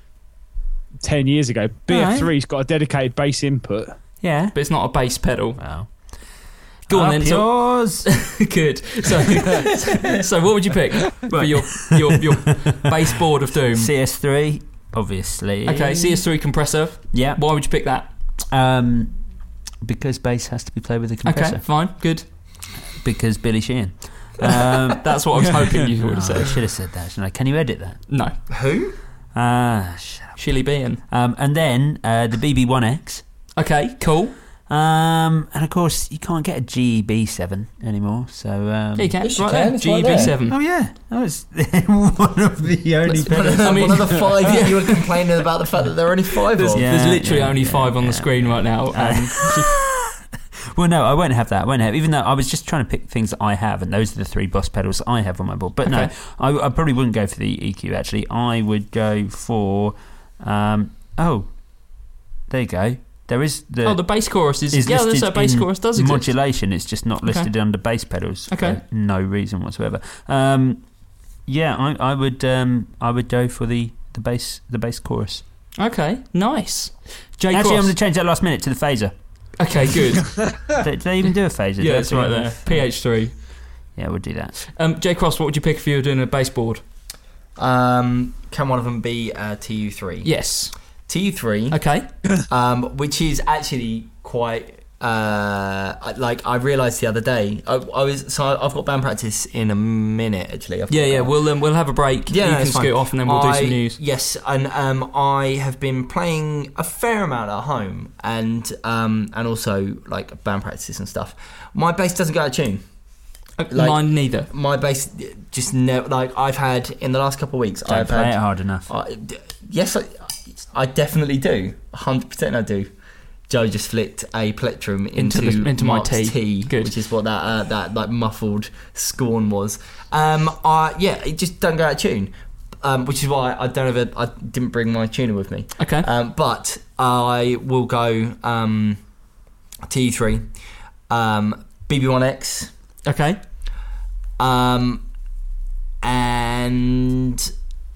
ten years ago. B F three's got a dedicated bass input. Yeah. but it's not a bass pedal. Well. Go on Up then. So, yours. good. So, so what would you pick for your your your bass board of doom? C S three, obviously. Okay, C S three compressor. Yeah. Why would you pick that? Um, because bass has to be played with a compressor. Okay, fine, good. Because Billy Sheehan. Um, That's what I was hoping you would have oh, I said. should have said that, shouldn't I? Can you edit that? No, Who? Ah, shut up. Shilly Bean. Um, and then uh, the B B one X. Okay, cool. Um, and of course, you can't get a G E B seven anymore. So um, Yeah, you can. Yes, you right can, there. it's G right E B there. seven. Oh yeah, that was one of the only That's one, pedals. of the, I mean- one of the five that you were complaining about the fact that there are only five There's, of. Yeah. there's literally yeah, only yeah, five on yeah. the screen right now, and Well, no, I won't have that. I won't have. Even though I was just trying to pick things that I have, and those are the three Boss pedals I have on my board. But no, Okay. I, I probably wouldn't go for the E Q. Actually, I would go for. Um, oh, there you go. There is the. oh, the bass chorus is, is yeah. There's listed a bass in chorus does exist. modulation. It's just not Okay. listed under bass pedals. Okay. For no reason whatsoever. Um, yeah, I, I would. Um, I would go for the the bass the bass chorus. Okay, nice. J Actually, I'm Cross. going to change that last minute to the phaser. Okay, good. did, did they even do a phaser? yeah, Did it's they? right there. P H three. Yeah, we'll do that. Um, J Cross, what would you pick if you were doing a bass board? Um, can one of them be uh, T U three? Yes. T U three. Okay. um, which is actually quite uh, I- like I realised the other day. I, I was so I- I've got band practice in a minute. Actually, I've Yeah, got- yeah. We'll um, we'll have a break. Yeah, you no, can it's scoot fine. off, and then we'll do I- some news. Yes, and um, I have been playing a fair amount at home, and um, and also like band practices and stuff. My bass doesn't go out of tune. Uh, like- Mine neither. My bass just never. Like I've had in the last couple of weeks, Don't I've play had. it hard enough. I, d- yes, I, I definitely do. one hundred percent I do. Joe just flicked a plectrum Into into, the- into my Mark's tea. tea, Good. which is what that uh, that like muffled scorn was. Um, I yeah, it just don't go out of tune, um, which is why I don't have a, I didn't bring my tuner with me. Okay. Um, but I will go um, T three, um, B B one X, Okay. um, and.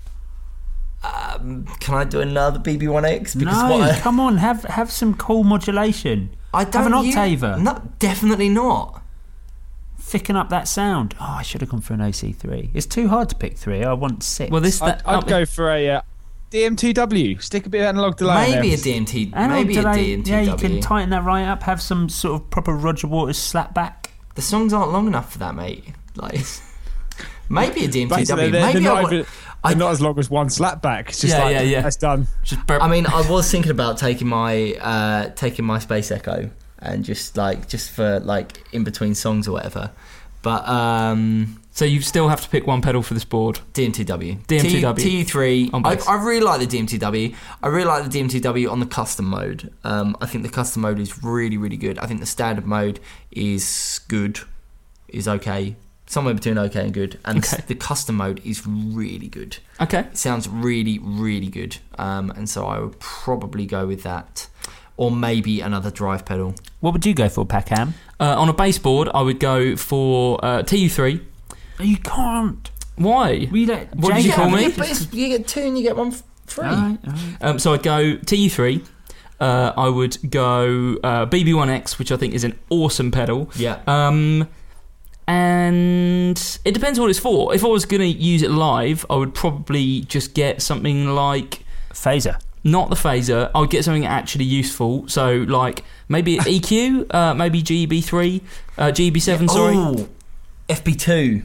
Um, can I do another B B one X? No, what I, come on, have have some cool modulation. I have don't an use- octaver. No, definitely not. Thicken up that sound. Oh, I should have gone for an O C three. It's too hard to pick three. I want six. Well, this I'd, that, I'd go for a uh, D M T W. Stick a bit of analog delay. in Maybe there. a D M T. And maybe a delay, D M T yeah, you W. can tighten that right up. Have some sort of proper Roger Waters slap back. The songs aren't long enough for that, mate. Like, maybe a D M T Basically, W. they're, Maybe they're I not, want- even, I- they're not as long as one slapback. It's just Yeah, like, yeah, yeah. that's done. just burp. I mean, I was thinking about taking my uh, taking my Space Echo and just like just for like in between songs or whatever. But um, so you still have to pick one pedal for this board. D M T W. D M T W. T three. On I, bass. I really like the D M T W. I really like the D M T W on the custom mode. Um, I think the custom mode is really, really good. I think the standard mode is good, is okay. Somewhere between okay and good. And Okay. the custom mode is really good. Okay. It sounds really, really good. Um, and so I would probably go with that. Or maybe another drive pedal. What would you go for, Packham? Uh, on a bass board, I would go for uh, T U three. You can't. Why? We let What did Jake you call have me? it. But it's, you get two and you get one f- free. All right, all right. Um, so I'd go T U three. Uh, I would go uh, B B one X, which I think is an awesome pedal. Yeah. Um, and it depends what it's for. If I was going to use it live, I would probably just get something like Phaser. Not the phaser. I would get something actually useful. So, like maybe E Q, uh, maybe G E B three, uh, G E B seven. Sorry, oh, F B two.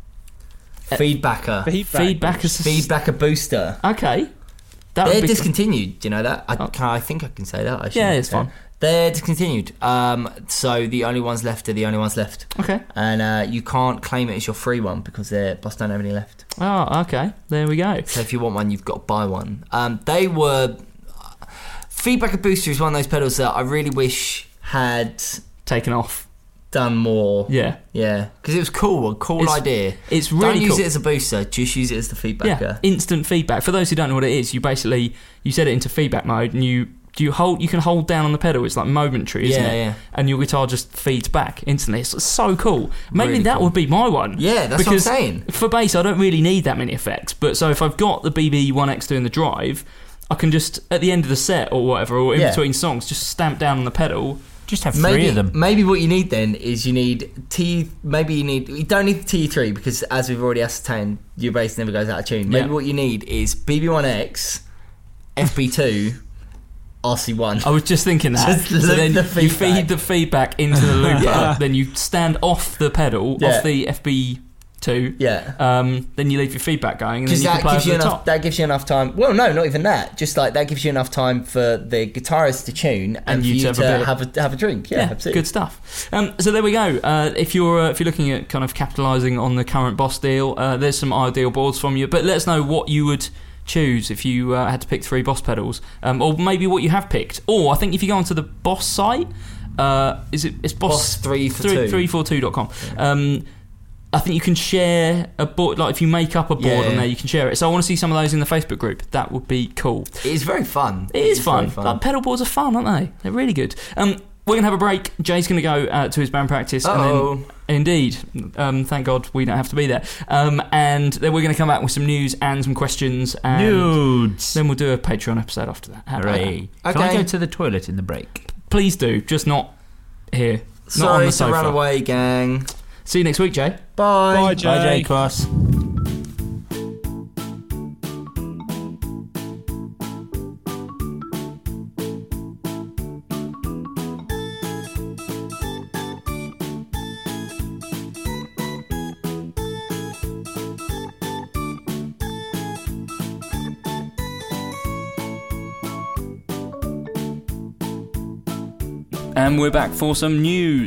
Feedbacker. Feedback. Feedbacker. Feedbacker booster. Okay. That They're would be discontinued. Do you know that? I, Oh. can, I think I can say that. I Yeah, shouldn't it's say. fine. They're discontinued. Um, so the only ones left are the only ones left. Okay. And uh, you can't claim it as your free one because their boss don't have any left. Oh, okay. There we go. So if you want one, you've got to buy one. Um, they were... Feedbacker Booster is one of those pedals that I really wish had... Taken off. Done more. Yeah. Yeah. Because it was cool. A cool It's- idea. it's really Don't use cool. it as a booster. Just use it as the feedbacker. Yeah. Instant feedback. For those who don't know what it is, you basically you set it into feedback mode, and you you hold you can hold down on the pedal. It's like momentary, isn't Yeah, it? yeah. And your guitar just feeds back instantly. It's so cool. Maybe Really that cool. would be my one. Yeah, that's what I'm because saying. For bass, I don't really need that many effects. But so if I've got the B B one X doing the drive, I can just at the end of the set or whatever, or in Yeah. between songs, just stamp down on the pedal. Just have Maybe, three of them. maybe what you need then is you need T. Maybe you need. You don't need the T three because, as we've already ascertained, your bass never goes out of tune. Maybe Yeah. what you need is B B one X, F B two, R C one. I was just thinking that. Just so loop then the you feedback. feed the feedback into the looper, Yeah. then you stand off the pedal, Yeah. off the F B two. Yeah. Um, then you leave your feedback going, and then Because you can that play gives over you the enough. top. That gives you enough time. Well, no, not even that. Just like that gives you enough time for the guitarist to tune and, for you you to to, have a bit- have a have a drink. Yeah, absolutely. good stuff. Um, so there we go. Uh, if you're uh, if you're looking at kind of capitalising on the current Boss deal, uh, there's some ideal boards from you. But let us know what you would choose if you uh, had to pick three Boss pedals, um, or maybe what you have picked. Or I think if you go onto the Boss site, uh, is it it's Boss, Boss three for two. three four two dot com. Um, I think you can share a board, like if you make up a board Yeah. on there, you can share it. So I want to see some of those in the Facebook group. That would be cool. It is very fun. It is It's fun. very fun. Like, pedal boards are fun, aren't they? They're really good. Um, we're gonna have a break. Jay's gonna go uh, to his band practice, Uh-oh. and then indeed, um, thank God we don't have to be there. Um, and then we're gonna come back with some news and some questions. And Nudes. Then we'll do a Patreon episode after that. How about Hooray. that? Can I Okay. go to the toilet in the break? Please do, just not here. not on Sorry the to sofa. run away, gang. See you next week, Jay. Bye. Bye, Jay. Bye, J Cross. And we're back for some news.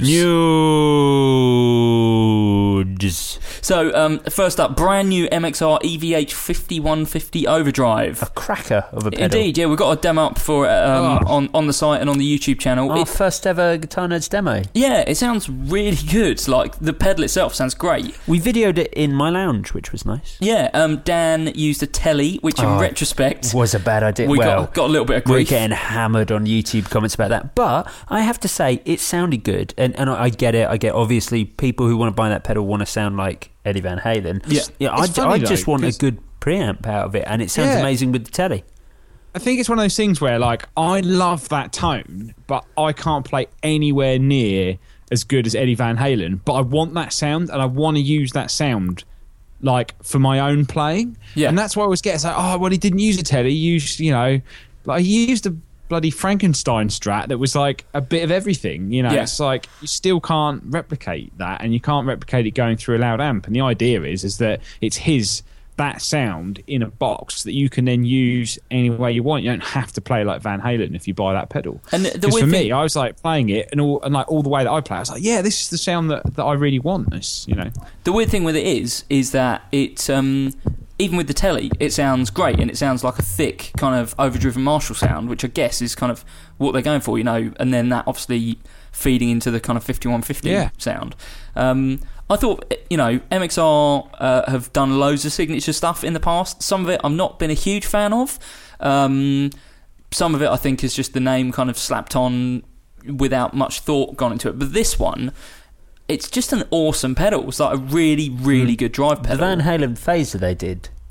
Nudes. So, um, first up, brand new M X R E V H fifty-one fifty Overdrive. A cracker of a pedal. Indeed, yeah, we've got a demo up for it um, on, on the site and on the YouTube channel. Our It- first ever Guitar Nerds demo. yeah, it sounds really good. Like, the pedal itself sounds great. We videoed it in my lounge, which was nice. Yeah, um, Dan used a telly, which in Oh, retrospect, Was a bad idea. we well, got, got a little bit of we're grief. getting hammered on YouTube comments about that. But I have to say, it sounded good. And, and I I get it. I get, obviously, people who want to buy that pedal want to sound like Eddie Van Halen. Yeah. yeah I, It's funny, I just though, want a 'cause- good preamp out of it. And it sounds Yeah. amazing with the telly. I think it's one of those things where, like, I love that tone, but I can't play anywhere near as good as Eddie Van Halen. But I want that sound, and I want to use that sound, like, for my own playing. Yeah. And that's why I always get, it's like, oh, well, he didn't use a telly. He used, you know, like, he used a bloody Frankenstein Strat that was, like, a bit of everything. You know, Yeah. it's like, you still can't replicate that, and you can't replicate it going through a loud amp. And the idea is, is that it's his... that sound in a box that you can then use any way you want. You don't have to play like Van Halen if you buy that pedal. And the- the Because weird for me, thing- I was like playing it and all and like all the way that I play, I was like, yeah, this is the sound that, that I really want. This, you know. The weird thing with it is, is that it, um, even with the telly, it sounds great, and it sounds like a thick kind of overdriven Marshall sound, which I guess is kind of what they're going for, you know. And then that obviously feeding into the kind of fifty-one fifty Yeah. sound. Um, I thought, you know, M X R uh, have done loads of signature stuff in the past. Some of it I've not been a huge fan of. Um, some of it I think is just the name kind of slapped on without much thought gone into it. But this one, it's just an awesome pedal. It's like a really, really good drive The pedal. Van Halen phaser they did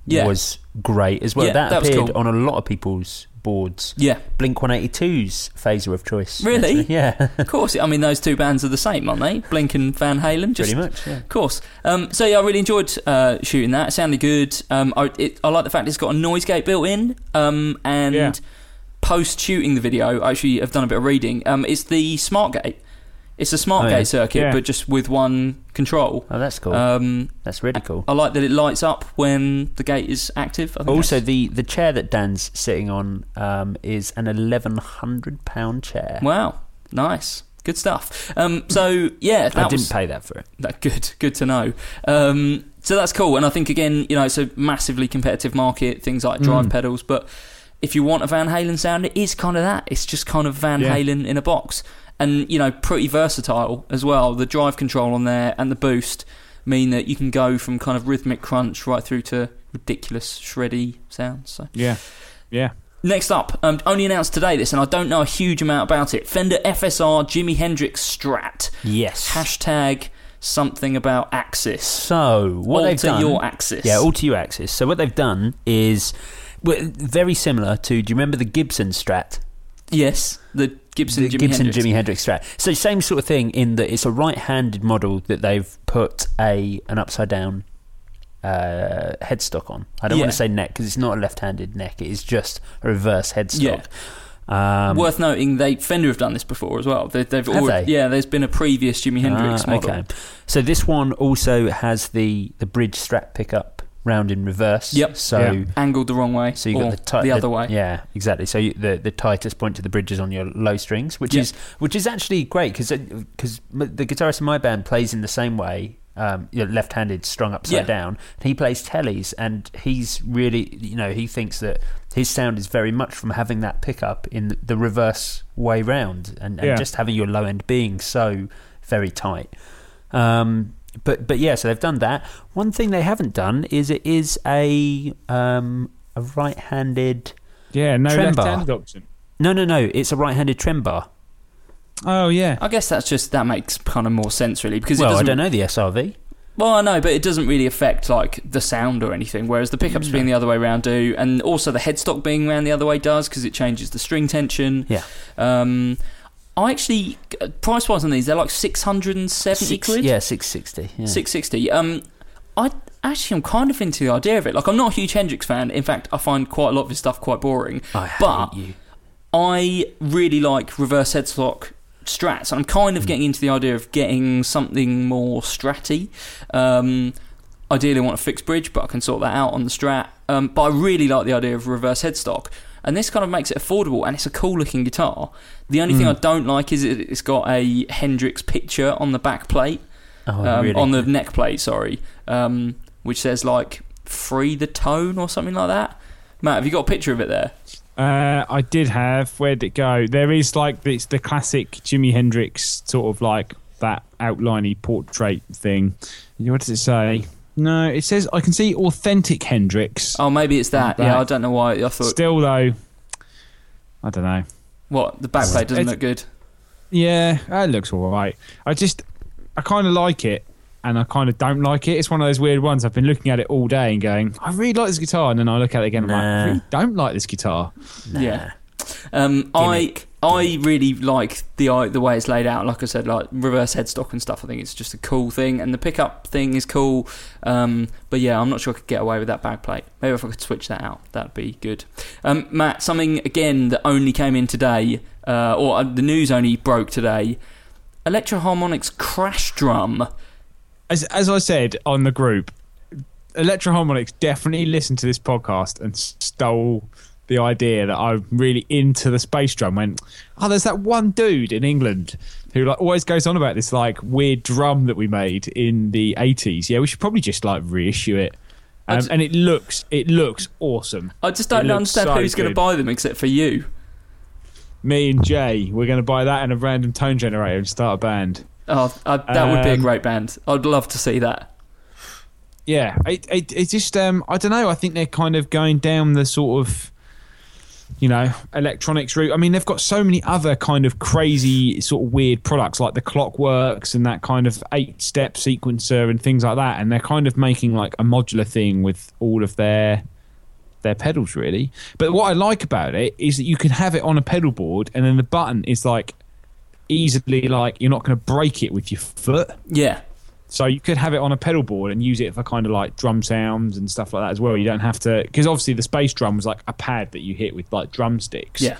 Yeah. was great as well. Yeah, that, that was appeared cool. on a lot of people's boards. Yeah. Blink one eighty-two's phaser of choice. Really? actually. Yeah. Of course. I mean, those two bands are the same, aren't they? Blink and Van Halen. Just, Pretty much, yeah. Of course. Um, so, yeah, I really enjoyed uh, shooting that. It sounded good. Um, I, it, I like the fact it's got a noise gate built in. Um, and Yeah. post-shooting the video, I actually have done a bit of reading. Um, it's the Smart Gate. It's a Smart Oh, Gate yeah. circuit, Yeah. but just with one control. Oh, that's cool. Um, that's really cool. I like that it lights up when the gate is active. I think Also, that's- the, the chair that Dan's sitting on um, is an eleven hundred pound chair. Wow, nice. Good stuff. Um, so, yeah, that I didn't was, pay that for it. That good, good to know. Um, so that's cool, and I think again, you know, it's a massively competitive market. Things like drive Mm. pedals, but if you want a Van Halen sound, it is kind of that. It's just kind of Van Yeah. Halen in a box, and you know, pretty versatile as well. The drive control on there and the boost mean that you can go from kind of rhythmic crunch right through to ridiculous shreddy sounds. So. Yeah, yeah. Next up, um, only announced today this, and I don't know a huge amount about it. Fender F S R Jimi Hendrix Strat. Yes. Hashtag something about Axis. So, what Alter they've done... your Axis. Yeah, alter your Axis. So, what they've done is... well, very similar to... Do you remember the Gibson Strat? Yes, the Gibson the Jimi Gibson Hendrix. Jimi Hendrix Strat. So same sort of thing in that it's a right-handed model that they've put a an upside down uh, headstock on. I don't Yeah. want to say neck because it's not a left-handed neck. It is just a reverse headstock. Um, Worth noting, they Fender have done this before as well. They, they've Have already, they? Yeah, there's been a previous Jimi Hendrix ah, model. Okay. So this one also has the the bridge Strat pickup round in reverse. Yep. So. Yeah. Angled the wrong way. So you or got the, ti- the other way. Yeah, exactly. So you, the the tightest point to the bridge is on your low strings, which Yeah. is which is actually great because because the guitarist in my band plays in the same way, um, you know, left-handed, strung upside Yeah. down. He plays tellies, and he's really, you know, he thinks that his sound is very much from having that pickup in the reverse way round, and, and Yeah. just having your low end being so very tight. Um, But but yeah, so they've done that. One thing they haven't done is it is a um, a right-handed. Yeah, no Trem bar. left-handed option. No, no, no. It's a right-handed trem bar. Oh, yeah. I guess that's just that makes kind of more sense really because it Well, I doesn't. don't know the S R V. Well, I know, but it doesn't really affect like the sound or anything. Whereas the pickups being the other way around do, and also the headstock being around the other way does because it changes the string tension. Yeah. Um, I actually price wise on these, they're like six hundred and seventy Six, quid. yeah, six sixty. Yeah. Six sixty. Um, I actually I'm kind of into the idea of it. Like I'm not a huge Hendrix fan. In fact, I find quite a lot of his stuff quite boring. I but hate you. I really like reverse headstock Strats. I'm kind of Mm. getting into the idea of getting something more Stratty. Um, ideally, I want a fixed bridge, but I can sort that out on the Strat. Um, but I really like the idea of reverse headstock. And this kind of makes it affordable, and it's a cool looking guitar. The only Mm. thing I don't like is it, it's got a Hendrix picture on the back plate, Oh, um, really? on the neck plate, sorry, um, which says like "Free the Tone" or something like that. Matt, have you got a picture of it there? Uh, I did have. Where'd it go? There is like it's the classic Jimi Hendrix sort of like that outliney portrait thing. What does it say? No, it says I can see authentic Hendrix. Oh, maybe it's that. Back. Yeah, I don't know why. I thought Still though, I don't know. what the back plate doesn't It's- look good. Yeah, it looks all right. I just, I kind of like it, and I kind of don't like it. It's one of those weird ones. I've been looking at it all day and going, I really like this guitar, and then I look at it again and I'm like, I Nah. really don't like this guitar. Nah. Yeah. Um, I Gimmick. I really like the i- the way it's laid out. Like I said, like reverse headstock and stuff. I think it's just a cool thing, and the pickup thing is cool. Um, but yeah, I'm not sure I could get away with that back plate. Maybe if I could switch that out, that'd be good. Um, Matt, something again that only came in today, uh, or uh, the news only broke today. Electro Harmonix Crash Drum. As as I said on the group, Electro Harmonix definitely listened to this podcast and stole the idea that I'm really into the space drum. Went, oh, there's that one dude in England who like always goes on about this like weird drum that we made in the eighties. Yeah, we should probably just like reissue it. Um, just- and it looks it looks awesome. I just don't It looks understand so who's going to good. buy them except for you. Me and Jay, we're going to buy that and a random tone generator and start a band. Oh, I, that would be a Um, great band. I'd love to see that. Yeah, it, it, it's just um, I don't know. I think they're kind of going down the sort of you know, electronics route. I mean, they've got so many other kind of crazy sort of weird products like the Clockworks and that kind of eight-step sequencer and things like that. And they're kind of making like a modular thing with all of their their pedals, really. But what I like about it is that you can have it on a pedal board, and then the button is like easily like you're not going to break it with your foot. Yeah. So you could have it on a pedal board and use it for kind of like drum sounds and stuff like that as well. You don't have to, because obviously the Space Drum was like a pad that you hit with like drumsticks. Yeah.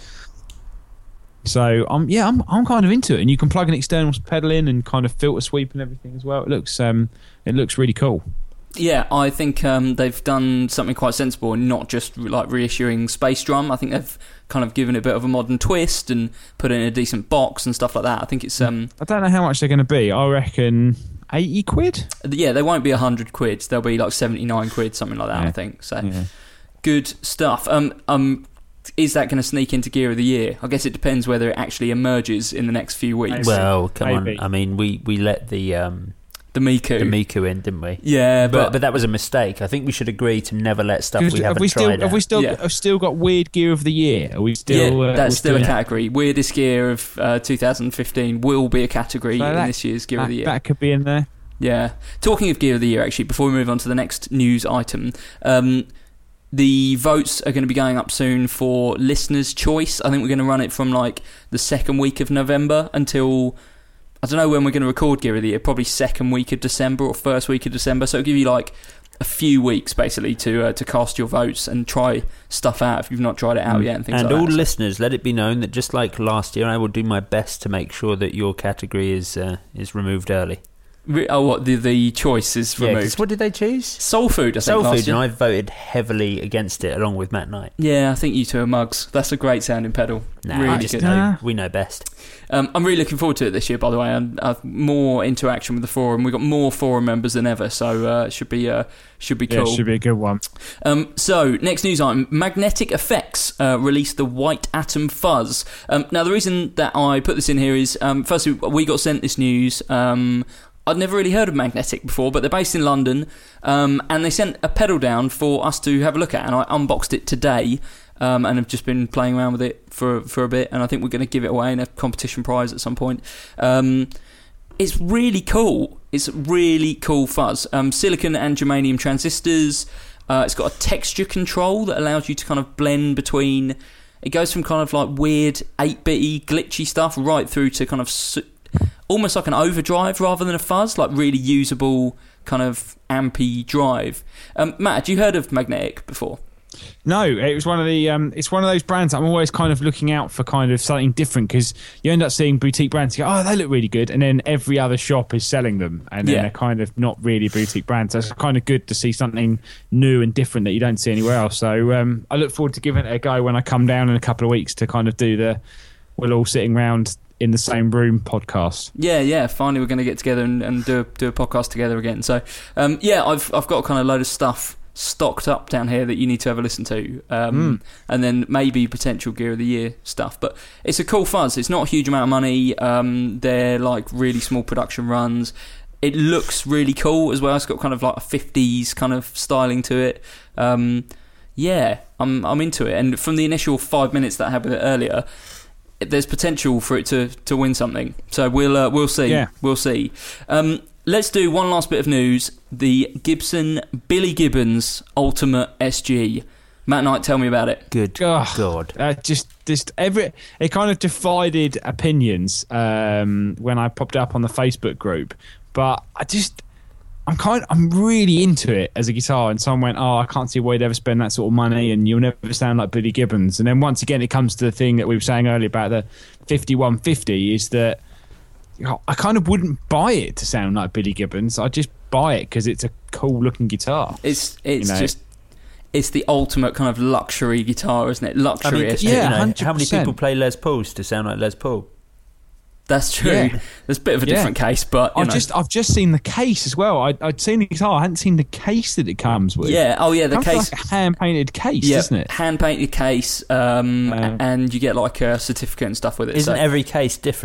So um, yeah, I'm I'm kind of into it, and you can plug an external pedal in and kind of filter sweep and everything as well. It looks um, it looks really cool. Yeah, I think um, they've done something quite sensible and not just like reissuing Space Drum. I think they've kind of given it a bit of a modern twist and put it in a decent box and stuff like that. I think it's. Um, I don't know how much they're going to be. I reckon eighty quid. Yeah, they won't be a hundred quid. They'll be like seventy nine quid, something like that. Yeah. I think so. Yeah. Good stuff. Um, um, is that going to sneak into Gear of the Year? I guess it depends whether it actually emerges in the next few weeks. Well, come Maybe. on. I mean, we, we let the um, The Miku. the Miku in, didn't we? Yeah, But, but, but that was a mistake. I think we should agree to never let stuff we have haven't we still tried have we out. still Yeah. have still got weird gear of the year? Are we still? yeah, uh, we're that's still a doing- category. Weirdest Gear of uh, two thousand fifteen will be a category So in that- this year's Gear that, of the Year. that could be in there. Yeah. Talking of Gear of the Year, actually, before we move on to the next news item, um, the votes are going to be going up soon for Listener's Choice. I think we're going to run it from like the second week of November until, I don't know when we're going to record Gear of the Year, probably second week of December or first week of December. So it'll give you like a few weeks basically to uh, to cast your votes and try stuff out if you've not tried it out yet and things And like all that. So- listeners, let it be known that just like last year, I will do my best to make sure that your category is uh, is removed early. Re- oh, what the the choice is Yeah, 'cause removed. what did they choose? Soul Food, I think. Soul last Food, year. and I voted heavily against it along with Matt Knight. Yeah, I think you two are mugs. That's a great sounding pedal. Nah, really we just good. know, we know best. Um, I'm really looking forward to it this year, by the way. I'm, I've more interaction with the forum. We've got more forum members than ever, so uh, it should be uh, should be Yeah, cool. should be a good one. Um, so, next news item. Magnetic Effects uh, released the White Atom Fuzz. Um, now, the reason that I put this in here is, um, firstly, we got sent this news. Um, I'd never really heard of Magnetic before, but they're based in London, um, and they sent a pedal down for us to have a look at, and I unboxed it today, um, and have just been playing around with it for for a bit, and I think we're going to give it away in a competition prize at some point. Um, it's really cool. It's really cool fuzz. Um, silicon and germanium transistors. Uh, it's got a texture control that allows you to kind of blend between. It goes from kind of like weird eight-bitty glitchy stuff right through to kind of su- almost like an overdrive rather than a fuzz, like really usable kind of ampy drive. Um, Matt, had you heard of Magnetic before? No, it was one of the. Um, it's one of those brands that I'm always kind of looking out for, kind of something different, because you end up seeing boutique brands. You go, oh, they look really good, and then every other shop is selling them, and then Yeah. they're kind of not really boutique brands. So it's kind of good to see something new and different that you don't see anywhere else. So um, I look forward to giving it a go when I come down in a couple of weeks to kind of do the. We're all sitting round in the same room podcast. Yeah, yeah. Finally, we're going to get together and, and do a, do a podcast together again. So, um, yeah, I've I've got kind of a load of stuff stocked up down here that you need to have a listen to, um, mm. and then maybe potential Gear of the Year stuff. But it's a cool fuzz. It's not a huge amount of money. Um, they're like really small production runs. It looks really cool as well. It's got kind of like a fifties kind of styling to it. Um, yeah, I'm I'm into it. And from the initial five minutes that I had with it earlier, there's potential for it to, to win something. So we'll uh, we'll see. Yeah. We'll see. Um, let's do one last bit of news. The Gibson Billy Gibbons Ultimate S G. Matt Knight, tell me about it. Good Oh, God. Uh, just, just every it kind of divided opinions um, when I popped up on the Facebook group, but I just. I'm kind of, I'm really into it as a guitar, and someone went, oh, I can't see why you'd ever spend that sort of money, and you'll never sound like Billy Gibbons. And then once again, it comes to the thing that we were saying earlier about the fifty-one fifty, is that you know, I kind of wouldn't buy it to sound like Billy Gibbons. I just buy it because it's a cool looking guitar. It's it's You know? just it's the ultimate kind of luxury guitar, isn't it? Luxury I mean, S G. you yeah, know, one hundred how many percent. people play Les Pauls to sound like Les Paul? That's true. Yeah. There's a bit of a Yeah. different case, but you I've know. just I've just seen the case as well. I, I'd seen the guitar. I hadn't seen the case that it comes with. yeah. Oh yeah, the It comes case. with like a hand painted case, Yeah, doesn't it? hand painted case, um, Uh, and you get like a certificate and stuff with it. Isn't so. every case different?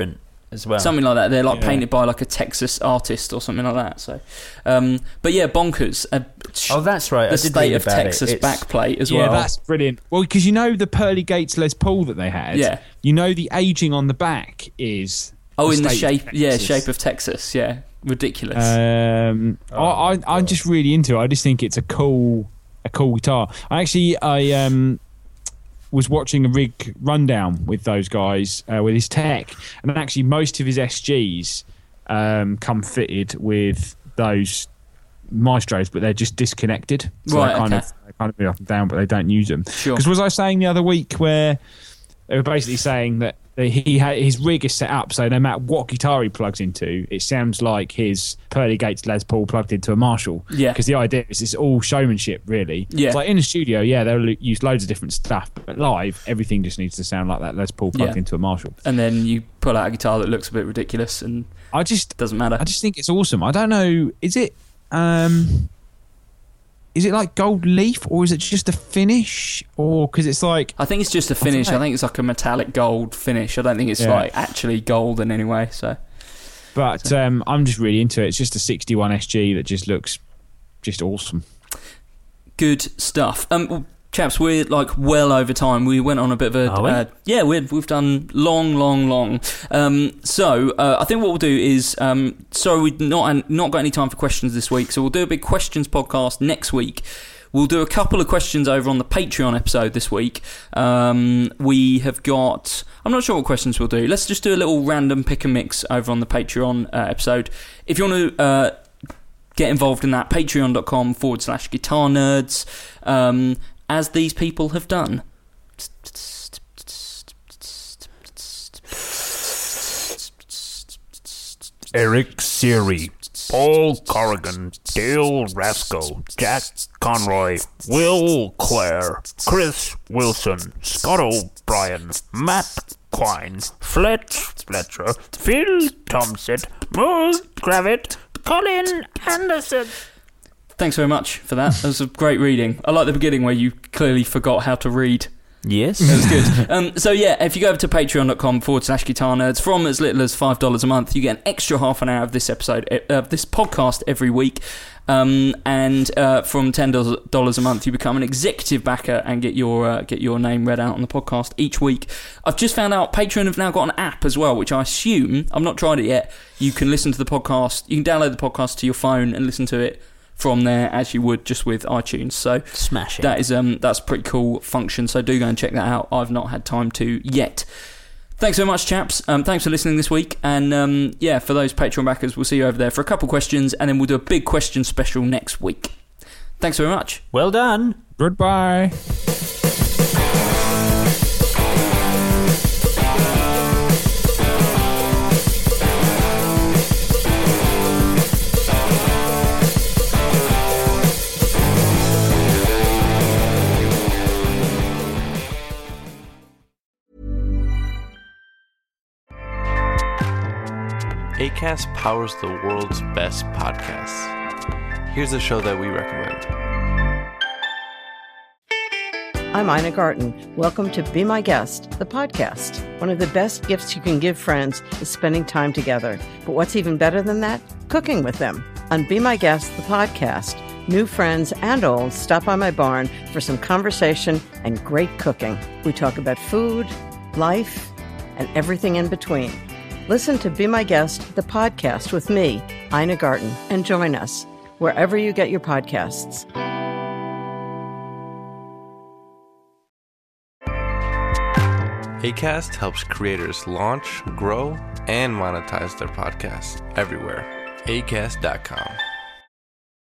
as well. Something like that. They're like Yeah. painted by like a Texas artist or something like that. So, um, but yeah, bonkers. Uh, Oh, that's right. the I did state read of about it. Texas It's- backplate as Yeah, well. that's brilliant. Well, because you know the Pearly Gates Les Paul that they had. Yeah. You know the aging on the back is. oh, in the state of shape, yeah, Texas. shape of Texas. Yeah, ridiculous. Um, Oh, I, I, I'm just really into it. I just think it's a cool, a cool guitar. I actually, I um, was watching a rig rundown with those guys uh, with his tech, and actually most of his S Gs um, come fitted with those Maestros, but they're just disconnected. So Right, they kind okay. of they kind of be up and down, but they don't use them. Sure. Because was I saying the other week where they were basically saying that he had his rig is set up so no matter what guitar he plugs into, it sounds like his Pearly Gates Les Paul plugged into a Marshall. Yeah. Because the idea is it's all showmanship, really. Yeah. It's like in the studio, yeah, they'll use loads of different stuff, but live, everything just needs to sound like that Les Paul plugged Yeah. into a Marshall. and then you pull out a guitar that looks a bit ridiculous and I just, doesn't matter. I just think it's awesome. I don't know, is it, um, is it like gold leaf or is it just a finish? Or because it's like, I think it's just a finish. I know. think it's like a metallic gold finish. I don't think it's Yeah. like actually gold in any way. So but um, I'm just really into it. It's just a sixty-one S G that just looks just awesome. good stuff. Um, well, chaps, we're like well over time. We went on a bit of a Are we? uh, yeah. We've we've done long, long, long. Um, so uh, I think what we'll do is um, sorry we've not not got any time for questions this week. So we'll do a big questions podcast next week. We'll do a couple of questions over on the Patreon episode this week. Um, we have got... I'm not sure what questions we'll do. Let's just do a little random pick and mix over on the Patreon uh, episode. If you want to uh, get involved in that, patreon.com forward slash guitar nerds, um, as these people have done. Eric Siri, Paul Corrigan, Dale Rasco, Jack Conroy, Will Clare, Chris Wilson, Scott O'Brien, Matt Quine, Fletch Fletcher, Phil Thompson, Moose Gravett, Colin Anderson. Thanks very much for that. That was a great reading. I like the beginning where you clearly forgot how to read. Yes. That was good. Um, so yeah, if you go over to patreon.com forward slash guitar nerds, from as little as five dollars a month, you get an extra half an hour of this episode, uh, of this podcast every week. Um, and uh, from ten dollars a month, you become an executive backer and get your uh, get your name read out on the podcast each week. I've just found out Patreon have now got an app as well, which I assume, I've not tried it yet, you can listen to the podcast, you can download the podcast to your phone and listen to it from there as you would just with iTunes. So Smash it. that is um that's a pretty cool function. So do go and check that out. I've not had time to yet. Thanks so much, chaps. Um, thanks for listening this week. And um, yeah, for those Patreon backers, we'll see you over there for a couple questions, and then we'll do a big question special next week. Thanks very much. Well done. Goodbye. Acast powers the world's best podcasts. Here's a show that we recommend. I'm Ina Garten. Welcome to Be My Guest, the podcast. One of the best gifts you can give friends is spending time together. But what's even better than that? Cooking with them. On Be My Guest, the podcast, new friends and old stop by my barn for some conversation and great cooking. We talk about food, life, and everything in between. Listen to Be My Guest, the podcast with me, Ina Garten, and join us wherever you get your podcasts. Acast helps creators launch, grow, and monetize their podcasts everywhere. acast dot com.